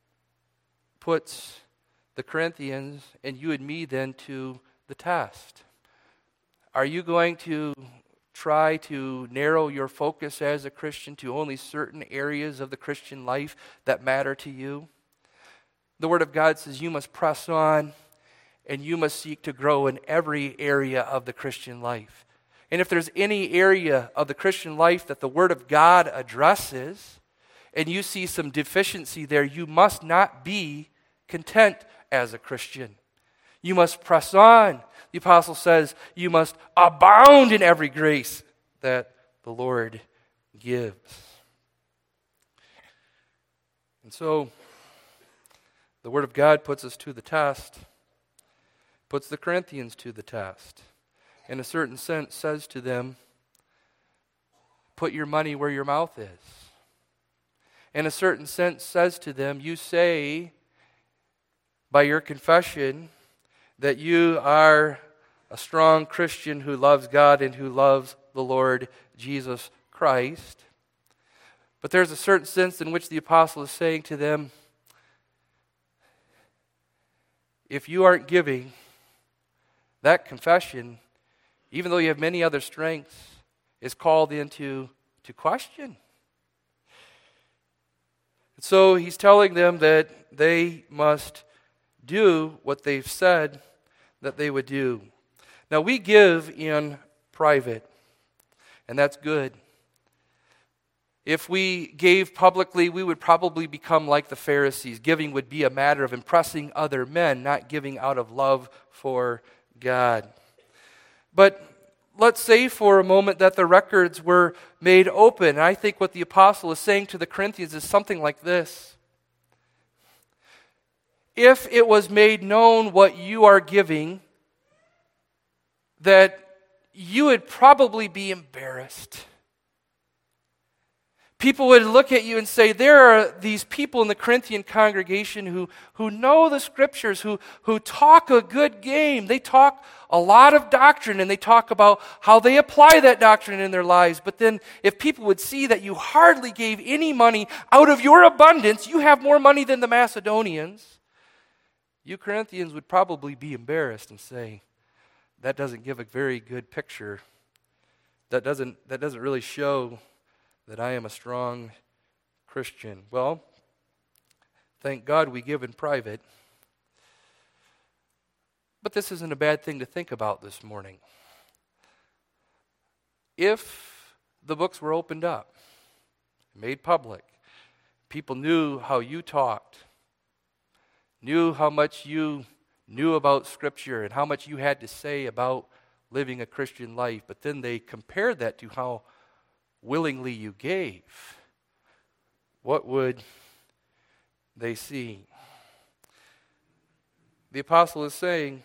puts the Corinthians and you and me then to the test. Are you going to try to narrow your focus as a Christian to only certain areas of the Christian life that matter to you? The Word of God says you must press on and you must seek to grow in every area of the Christian life. And if there's any area of the Christian life that the Word of God addresses, and you see some deficiency there, you must not be content as a Christian. You must press on. The apostle says you must abound in every grace that the Lord gives. And so, the Word of God puts us to the test, puts the Corinthians to the test. In a certain sense, says to them, put your money where your mouth is. In a certain sense, says to them, you say by your confession that you are a strong Christian who loves God and who loves the Lord Jesus Christ. But there's a certain sense in which the apostle is saying to them, if you aren't giving, that confession, even though you have many other strengths, is called into to question. And so he's telling them that they must do what they've said that they would do. Now we give in private, and that's good. If we gave publicly, we would probably become like the Pharisees. Giving would be a matter of impressing other men, not giving out of love for God. But let's say for a moment that the records were made open. I think what the apostle is saying to the Corinthians is something like this. if it was made known what you are giving, that you would probably be embarrassed. People would look at you and say, there are these people in the Corinthian congregation who, who know the Scriptures, who, who talk a good game. They talk a lot of doctrine, and they talk about how they apply that doctrine in their lives. But then if people would see that you hardly gave any money out of your abundance, you have more money than the Macedonians, you Corinthians would probably be embarrassed and say, that doesn't give a very good picture. That doesn't, that doesn't really show that I am a strong Christian. Well, thank God we give in private. But this isn't a bad thing to think about this morning. If the books were opened up, made public, people knew how you talked, knew how much you knew about Scripture and how much you had to say about living a Christian life, but then they compared that to how willingly you gave, what would they see? The apostle is saying,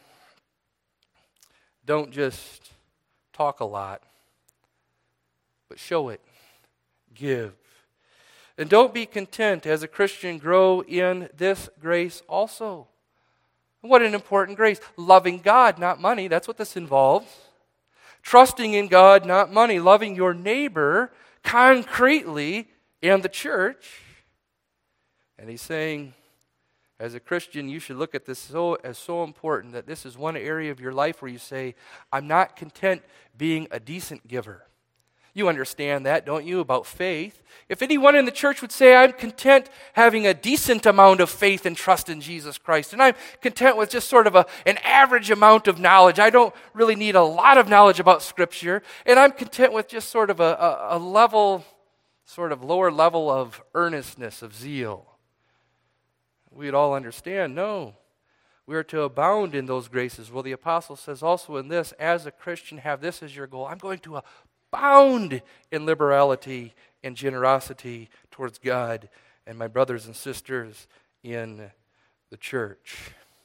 don't just talk a lot, but show it, give. And don't be content as a Christian, grow in this grace also. What an important grace. Loving God, not money. That's what this involves. Trusting in God, not money. Loving your neighbor concretely and the church. And he's saying, as a Christian, you should look at this so as so important that this is one area of your life where you say, I'm not content being a decent giver. You understand that, don't you, about faith? If anyone in the church would say, I'm content having a decent amount of faith and trust in Jesus Christ, and I'm content with just sort of a, an average amount of knowledge. I don't really need a lot of knowledge about Scripture, and I'm content with just sort of a, a, a level, sort of lower level of earnestness, of zeal. We'd all understand, no. We are to abound in those graces. Well, the apostle says also in this, as a Christian, have this as your goal. I'm going to abound in liberality and generosity towards God and my brothers and sisters in the church.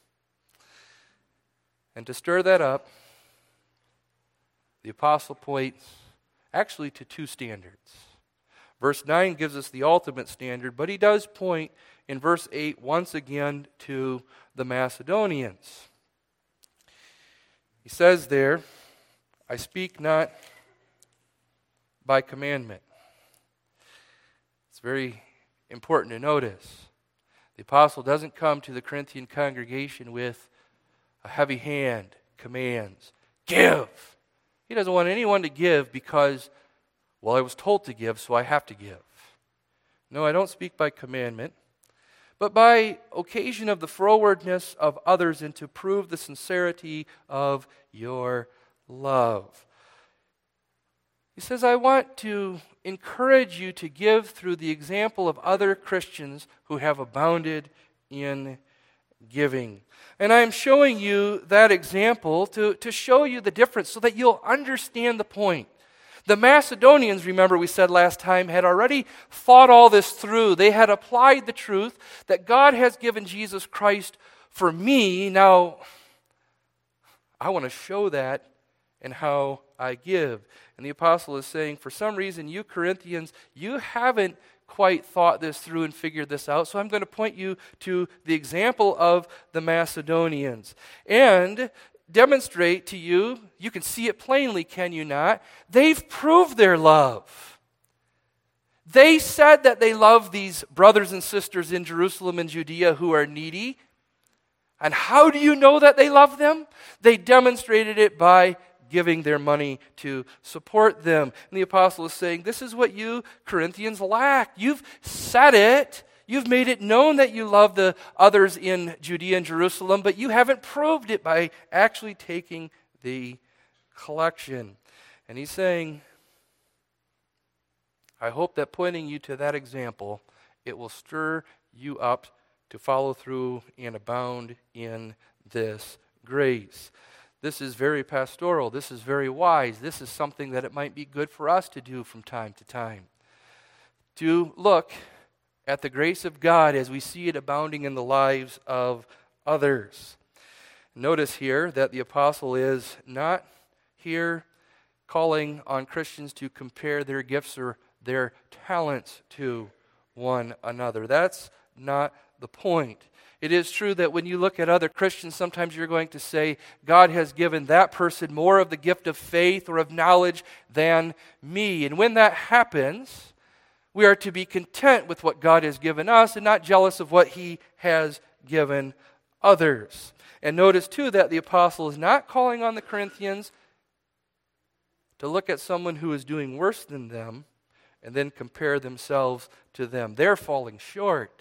And to stir that up, the apostle points actually to two standards. Verse nine gives us the ultimate standard, but he does point in verse eight once again to the Macedonians. He says there, I speak not by commandment. It's very important to notice. The apostle doesn't come to the Corinthian congregation with a heavy hand, commands, give. He doesn't want anyone to give because, well, I was told to give, so I have to give. No, I don't speak by commandment, but by occasion of the frowardness of others and to prove the sincerity of your love. He says, I want to encourage you to give through the example of other Christians who have abounded in giving. And I'm showing you that example to, to show you the difference so that you'll understand the point. The Macedonians, remember we said last time, had already thought all this through. They had applied the truth that God has given Jesus Christ for me. Now, I want to show that in how I give. And the apostle is saying, for some reason, you Corinthians, you haven't quite thought this through and figured this out. So I'm going to point you to the example of the Macedonians and demonstrate to you, you can see it plainly, can you not? They've proved their love. They said that they love these brothers and sisters in Jerusalem and Judea who are needy. And how do you know that they love them? They demonstrated it by giving their money to support them. And the apostle is saying, this is what you Corinthians lack. You've said it. You've made it known that you love the others in Judea and Jerusalem, but you haven't proved it by actually taking the collection. And he's saying, I hope that pointing you to that example, it will stir you up to follow through and abound in this grace. This is very pastoral. This is very wise. This is something that it might be good for us to do from time to time. To look at the grace of God as we see it abounding in the lives of others. Notice here that the apostle is not here calling on Christians to compare their gifts or their talents to one another. That's not the point. It is true that when you look at other Christians, sometimes you're going to say, God has given that person more of the gift of faith or of knowledge than me. And when that happens, we are to be content with what God has given us and not jealous of what He has given others. And notice too that the apostle is not calling on the Corinthians to look at someone who is doing worse than them and then compare themselves to them. They're falling short.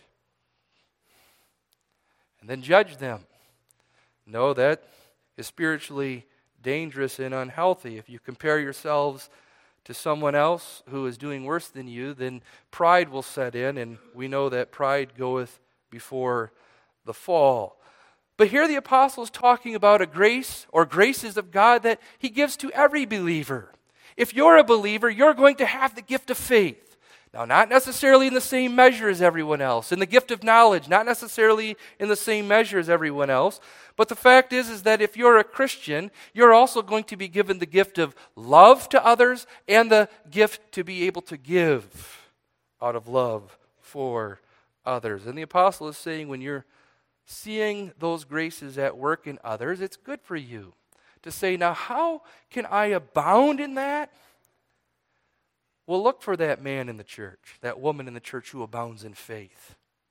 And then judge them. No, that is spiritually dangerous and unhealthy. If you compare yourselves to someone else who is doing worse than you, then pride will set in, and we know that pride goeth before the fall. But here the apostle is talking about a grace or graces of God that He gives to every believer. If you're a believer, you're going to have the gift of faith. Now, not necessarily in the same measure as everyone else. And the gift of knowledge, not necessarily in the same measure as everyone else. But the fact is, is that if you're a Christian, you're also going to be given the gift of love to others and the gift to be able to give out of love for others. And the apostle is saying when you're seeing those graces at work in others, it's good for you to say, now how can I abound in that? Well, look for that man in the church, that woman in the church who abounds in faith.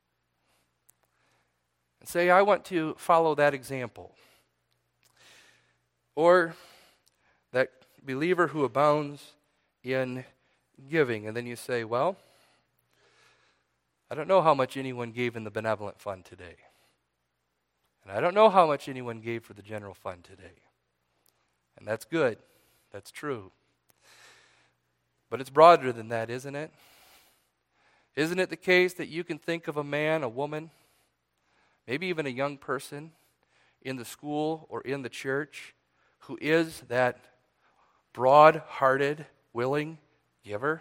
And say, I want to follow that example. Or that believer who abounds in giving. And then you say, well, I don't know how much anyone gave in the benevolent fund today. And I don't know how much anyone gave for the general fund today. And that's good. That's true. But it's broader than that, isn't it? Isn't it the case that you can think of a man, a woman, maybe even a young person in the school or in the church who is that broad-hearted, willing giver?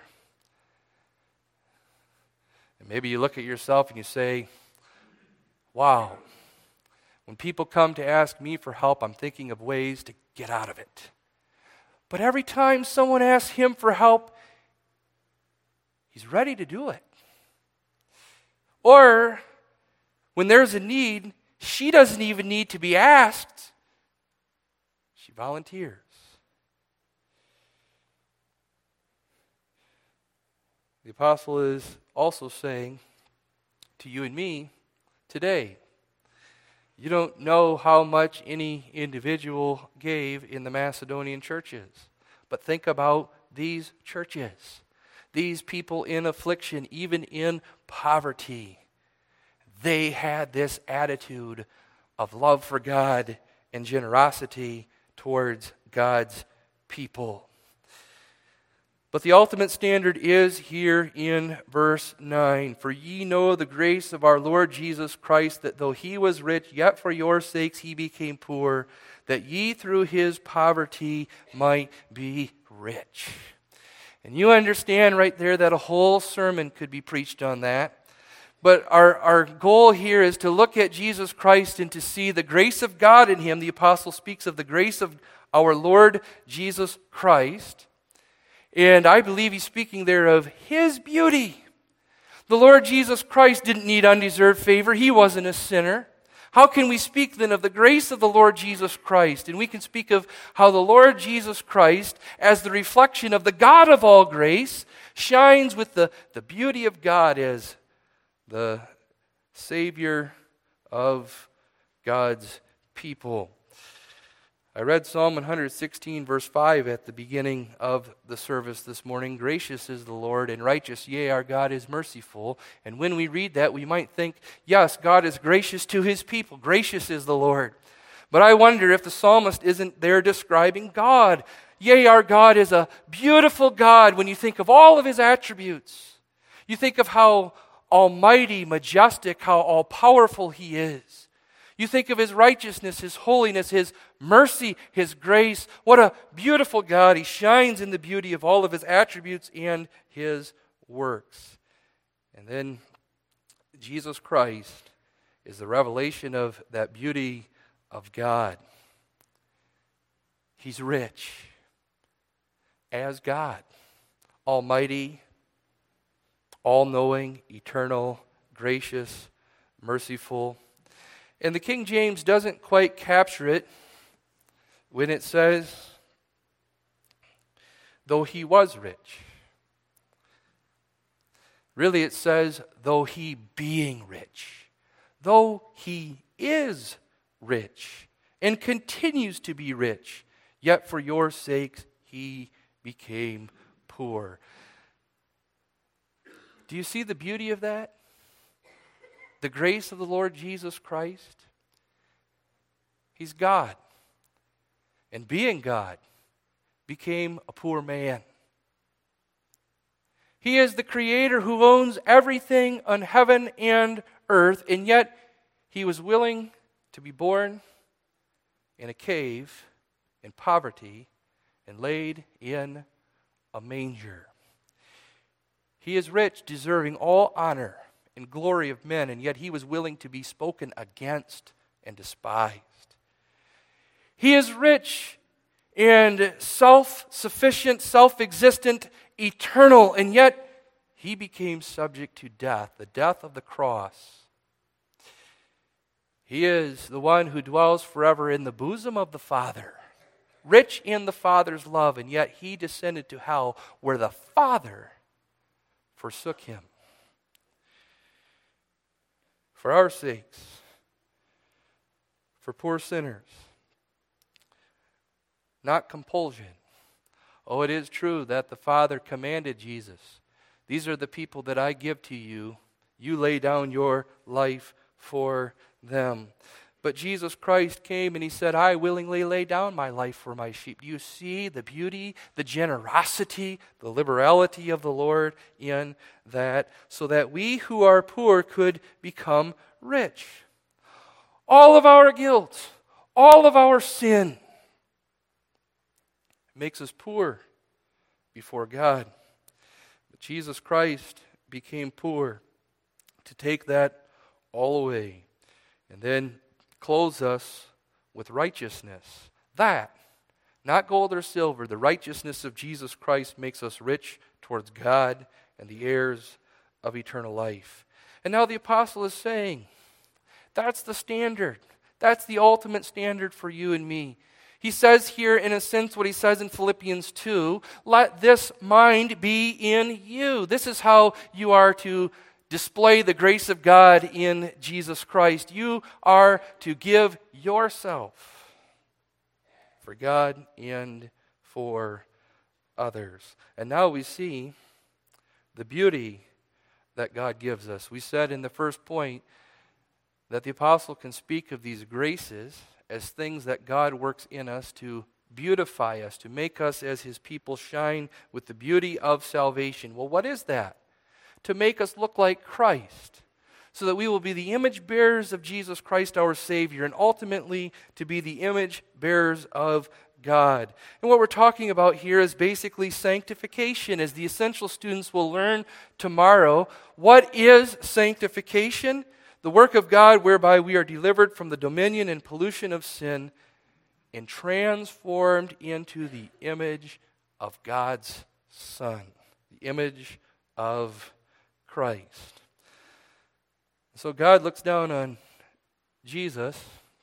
And maybe you look at yourself and you say, wow, when people come to ask me for help, I'm thinking of ways to get out of it. But every time someone asks him for help, he's ready to do it. Or when there's a need, she doesn't even need to be asked. She volunteers. The apostle is also saying to you and me today, you don't know how much any individual gave in the Macedonian churches. But think about these churches. These people in affliction, even in poverty. They had this attitude of love for God and generosity towards God's people. But the ultimate standard is here in verse nine. For ye know the grace of our Lord Jesus Christ, that though He was rich, yet for your sakes He became poor, that ye through His poverty might be rich. And you understand right there that a whole sermon could be preached on that. But our, our goal here is to look at Jesus Christ and to see the grace of God in Him. The apostle speaks of the grace of our Lord Jesus Christ. And I believe he's speaking there of His beauty. The Lord Jesus Christ didn't need undeserved favor. He wasn't a sinner. How can we speak then of the grace of the Lord Jesus Christ? And we can speak of how the Lord Jesus Christ, as the reflection of the God of all grace, shines with the, the beauty of God as the Savior of God's people. I read Psalm one sixteen, verse five at the beginning of the service this morning. Gracious is the Lord and righteous, yea, our God is merciful. And when we read that, we might think, yes, God is gracious to His people. Gracious is the Lord. But I wonder if the psalmist isn't there describing God. Yea, our God is a beautiful God when you think of all of His attributes. You think of how almighty, majestic, how all-powerful He is. You think of His righteousness, His holiness, His mercy, His grace. What a beautiful God. He shines in the beauty of all of His attributes and His works. And then Jesus Christ is the revelation of that beauty of God. He's rich as God, almighty, all-knowing, eternal, gracious, merciful. And the King James doesn't quite capture it when it says, though he was rich. Really it says, though he being rich. Though he is rich and continues to be rich, yet for your sakes he became poor. Do you see the beauty of that? The grace of the Lord Jesus Christ. He's God. And being God, became a poor man. He is the Creator who owns everything on heaven and earth, and yet he was willing to be born in a cave in poverty and laid in a manger. He is rich, deserving all honor and glory of men, and yet he was willing to be spoken against and despised. He is rich and self-sufficient, self-existent, eternal, and yet he became subject to death, the death of the cross. He is the one who dwells forever in the bosom of the Father, rich in the Father's love, and yet he descended to hell where the Father forsook him. For our sakes, for poor sinners, not compulsion. Oh, it is true that the Father commanded Jesus, these are the people that I give to you. You lay down your life for them. But Jesus Christ came and he said, I willingly lay down my life for my sheep. Do you see the beauty, the generosity, the liberality of the Lord in that? So that we who are poor could become rich. All of our guilt, all of our sin makes us poor before God. But Jesus Christ became poor to take that all away. And then clothes us with righteousness. That, not gold or silver, the righteousness of Jesus Christ makes us rich towards God and the heirs of eternal life. And now the apostle is saying, that's the standard. That's the ultimate standard for you and me. He says here, in a sense, what he says in Philippians two, let this mind be in you. This is how you are to display the grace of God in Jesus Christ. You are to give yourself for God and for others. And now we see the beauty that God gives us. We said in the first point that the apostle can speak of these graces as things that God works in us to beautify us, to make us as his people shine with the beauty of salvation. Well, what is that? To make us look like Christ, so that we will be the image bearers of Jesus Christ our Savior, and ultimately to be the image bearers of God. And what we're talking about here is basically sanctification, as the essential students will learn tomorrow. What is sanctification? The work of God whereby we are delivered from the dominion and pollution of sin and transformed into the image of God's Son, the image of Christ. So God looks down on Jesus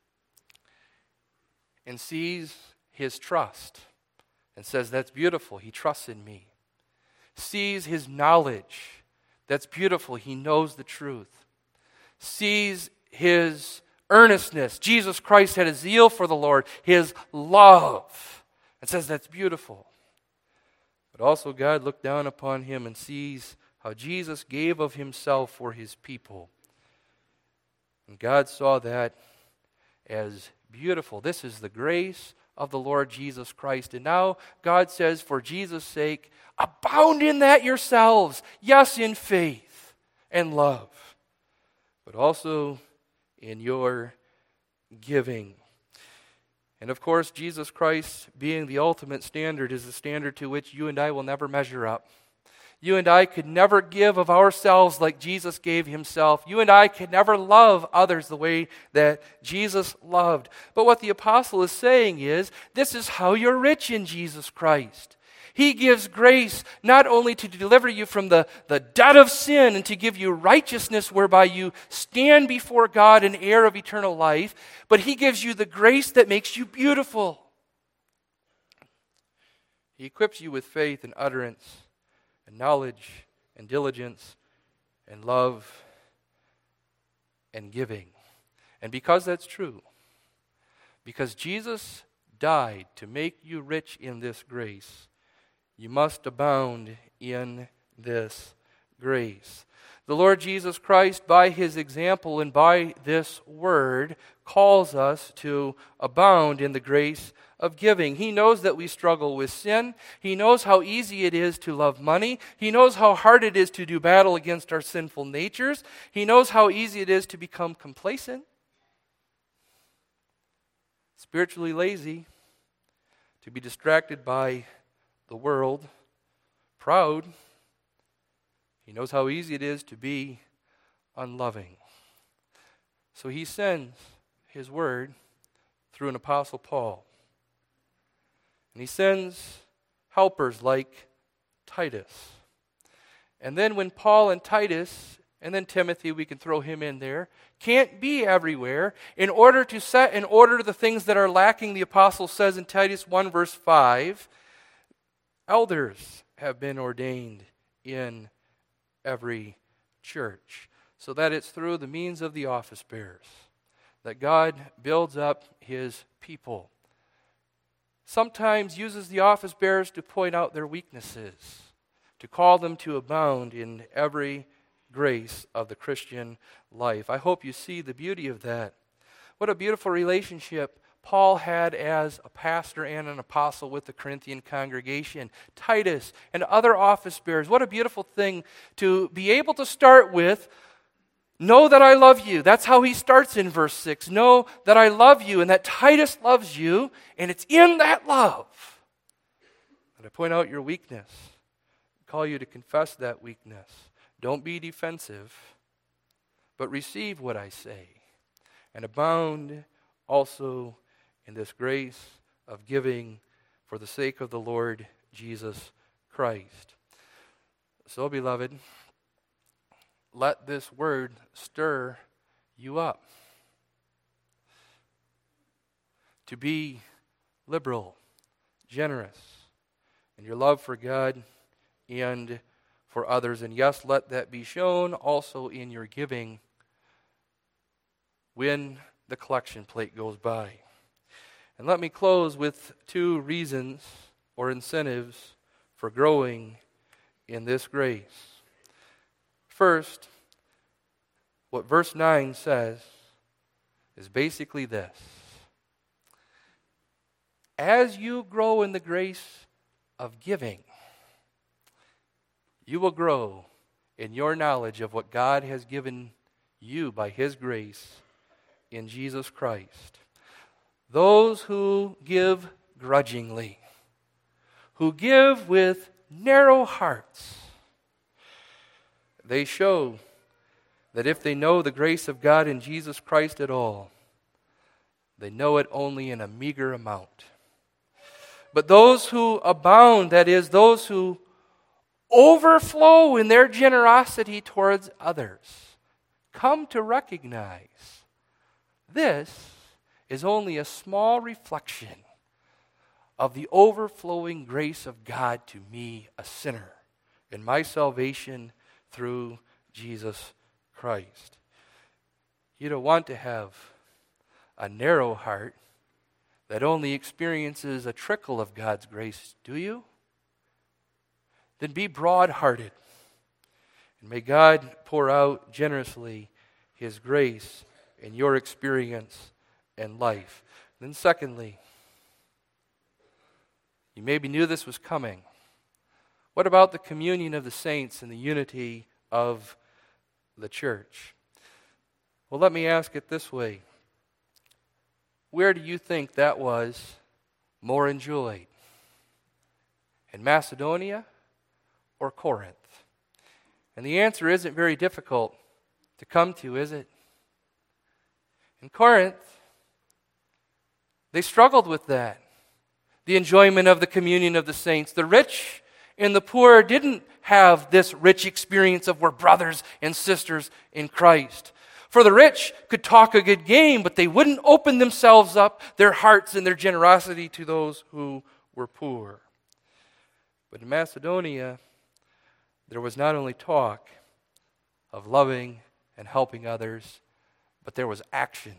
and sees his trust and says, that's beautiful, he trusts in me. Sees his knowledge, that's beautiful, he knows the truth. Sees his earnestness, Jesus Christ had a zeal for the Lord, his love, and says that's beautiful. But also God looked down upon him and sees how Jesus gave of himself for his people. And God saw that as beautiful. This is the grace of the Lord Jesus Christ. And now God says, for Jesus' sake, abound in that yourselves. Yes, in faith and love, but also in your giving. And of course, Jesus Christ being the ultimate standard is the standard to which you and I will never measure up. You and I could never give of ourselves like Jesus gave himself. You and I could never love others the way that Jesus loved. But what the apostle is saying is, this is how you're rich in Jesus Christ. He gives grace not only to deliver you from the, the debt of sin and to give you righteousness whereby you stand before God an heir of eternal life, but he gives you the grace that makes you beautiful. He equips you with faith and utterance and knowledge and diligence and love and giving. And because that's true, because Jesus died to make you rich in this grace, you must abound in this grace. The Lord Jesus Christ, by his example and by this word, calls us to abound in the grace of giving. He knows that we struggle with sin. He knows how easy it is to love money. He knows how hard it is to do battle against our sinful natures. He knows how easy it is to become complacent, spiritually lazy, to be distracted by the world, proud. He knows how easy it is to be unloving. So he sends his word through an apostle Paul. And he sends helpers like Titus. And then when Paul and Titus, and then Timothy, we can throw him in there, can't be everywhere, in order to set in order the things that are lacking, the apostle says in Titus one verse five, elders have been ordained in every church, so that it's through the means of the office bearers that God builds up his people. Sometimes uses the office bearers to point out their weaknesses, to call them to abound in every grace of the Christian life. I hope you see the beauty of that. What a beautiful relationship Paul had as a pastor and an apostle with the Corinthian congregation. Titus and other office bearers. What a beautiful thing to be able to start with, know that I love you. That's how he starts in verse six. Know that I love you and that Titus loves you, and it's in that love that I point out your weakness, call you to confess that weakness. Don't be defensive, but receive what I say, and abound also in this grace of giving for the sake of the Lord Jesus Christ. So, beloved, let this word stir you up to be liberal, generous in your love for God and for others. And yes, let that be shown also in your giving when the collection plate goes by. And let me close with two reasons or incentives for growing in this grace. First, what verse nine says is basically this: as you grow in the grace of giving, you will grow in your knowledge of what God has given you by his grace in Jesus Christ. Those who give grudgingly, who give with narrow hearts, they show that if they know the grace of God in Jesus Christ at all, they know it only in a meager amount. But those who abound, that is, those who overflow in their generosity towards others, come to recognize this is only a small reflection of the overflowing grace of God to me, a sinner, in my salvation through Jesus Christ. You don't want to have a narrow heart that only experiences a trickle of God's grace, do you? Then be broad-hearted, and may God pour out generously his grace in your experience and life. Then secondly, you maybe knew this was coming. What about the communion of the saints and the unity of the church? Well, let me ask it this way. Where do you think that was more enjoyed? In Macedonia or Corinth? And the answer isn't very difficult to come to, is it? In Corinth, they struggled with that. The enjoyment of the communion of the saints. The rich and the poor didn't have this rich experience of we're brothers and sisters in Christ. For the rich could talk a good game, but they wouldn't open themselves up, their hearts and their generosity to those who were poor. But in Macedonia, there was not only talk of loving and helping others, but there was action.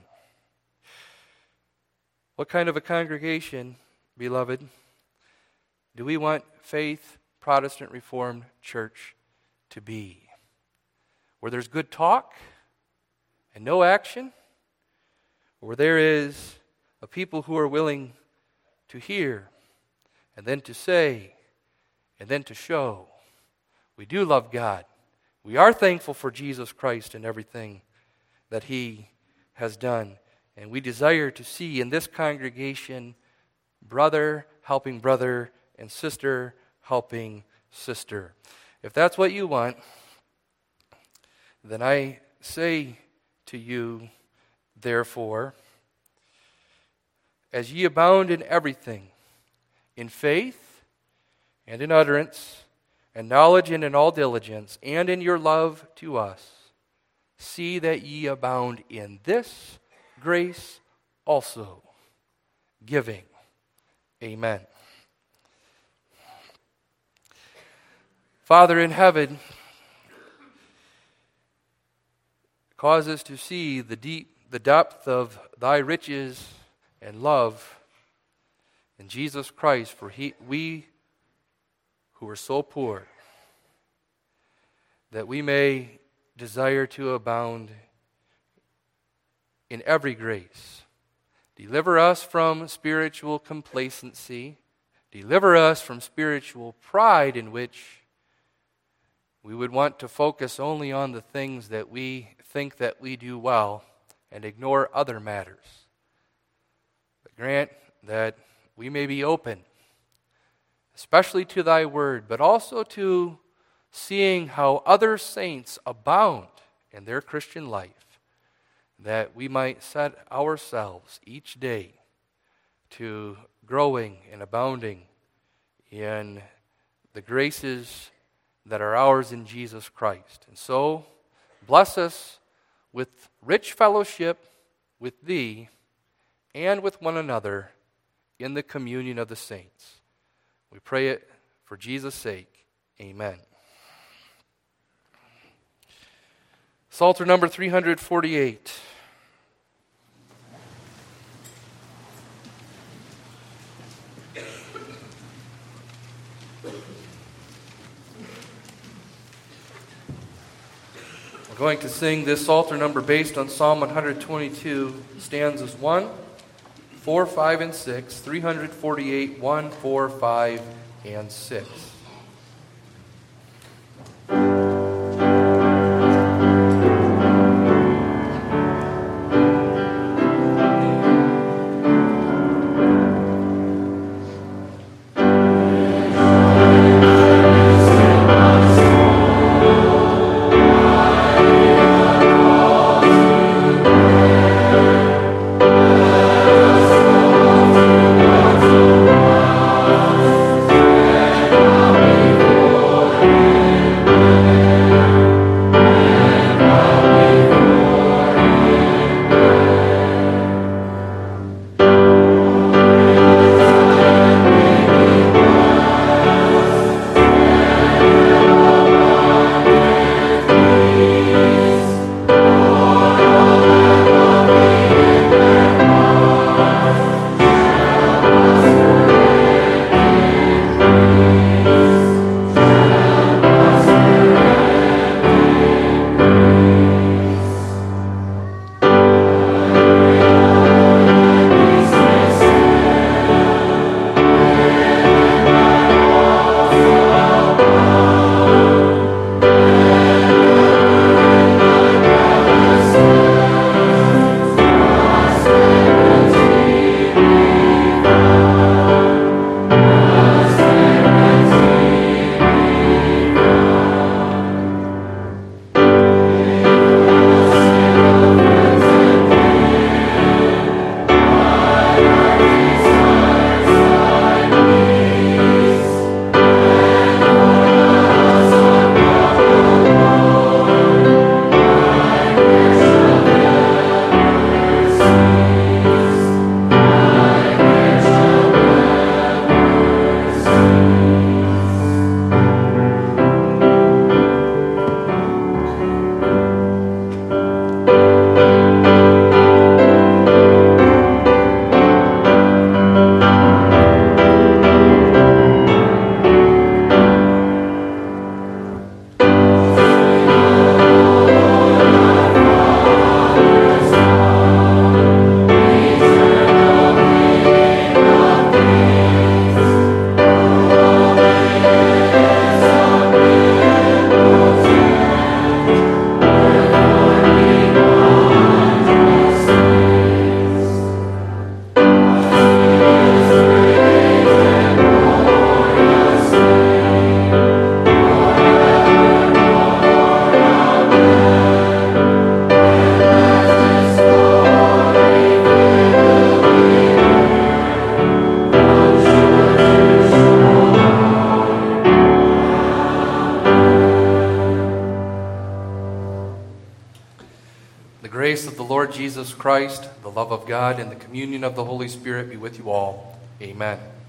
What kind of a congregation, beloved, do we want Faith Protestant Reformed Church to be? Where there's good talk and no action? Or where there is a people who are willing to hear and then to say and then to show? We do love God. We are thankful for Jesus Christ and everything that He has done. And we desire to see in this congregation brother helping brother and sister helping sister. If that's what you want, then I say to you, therefore, as ye abound in everything, in faith and in utterance, and knowledge and in all diligence, and in your love to us, see that ye abound in this grace also, giving. Amen. Father in heaven, cause us to see the deep, the depth of thy riches and love in Jesus Christ, for he, we who are so poor, that we may desire to abound in every grace. Deliver us from spiritual complacency. Deliver us from spiritual pride, in which we would want to focus only on the things that we think that we do well and ignore other matters. But grant that we may be open, especially to thy word, but also to seeing how other saints abound in their Christian life, that we might set ourselves each day to growing and abounding in the graces that are ours in Jesus Christ. And so, bless us with rich fellowship with thee and with one another in the communion of the saints. We pray it for Jesus' sake. Amen. Psalter number three forty-eight. We're going to sing this Psalter number based on Psalm one twenty-two, stanzas one, four, five, and six, three forty-eight, one, four, five, and six. Oh Lord Jesus Christ, the love of God, and the communion of the Holy Spirit be with you all. Amen.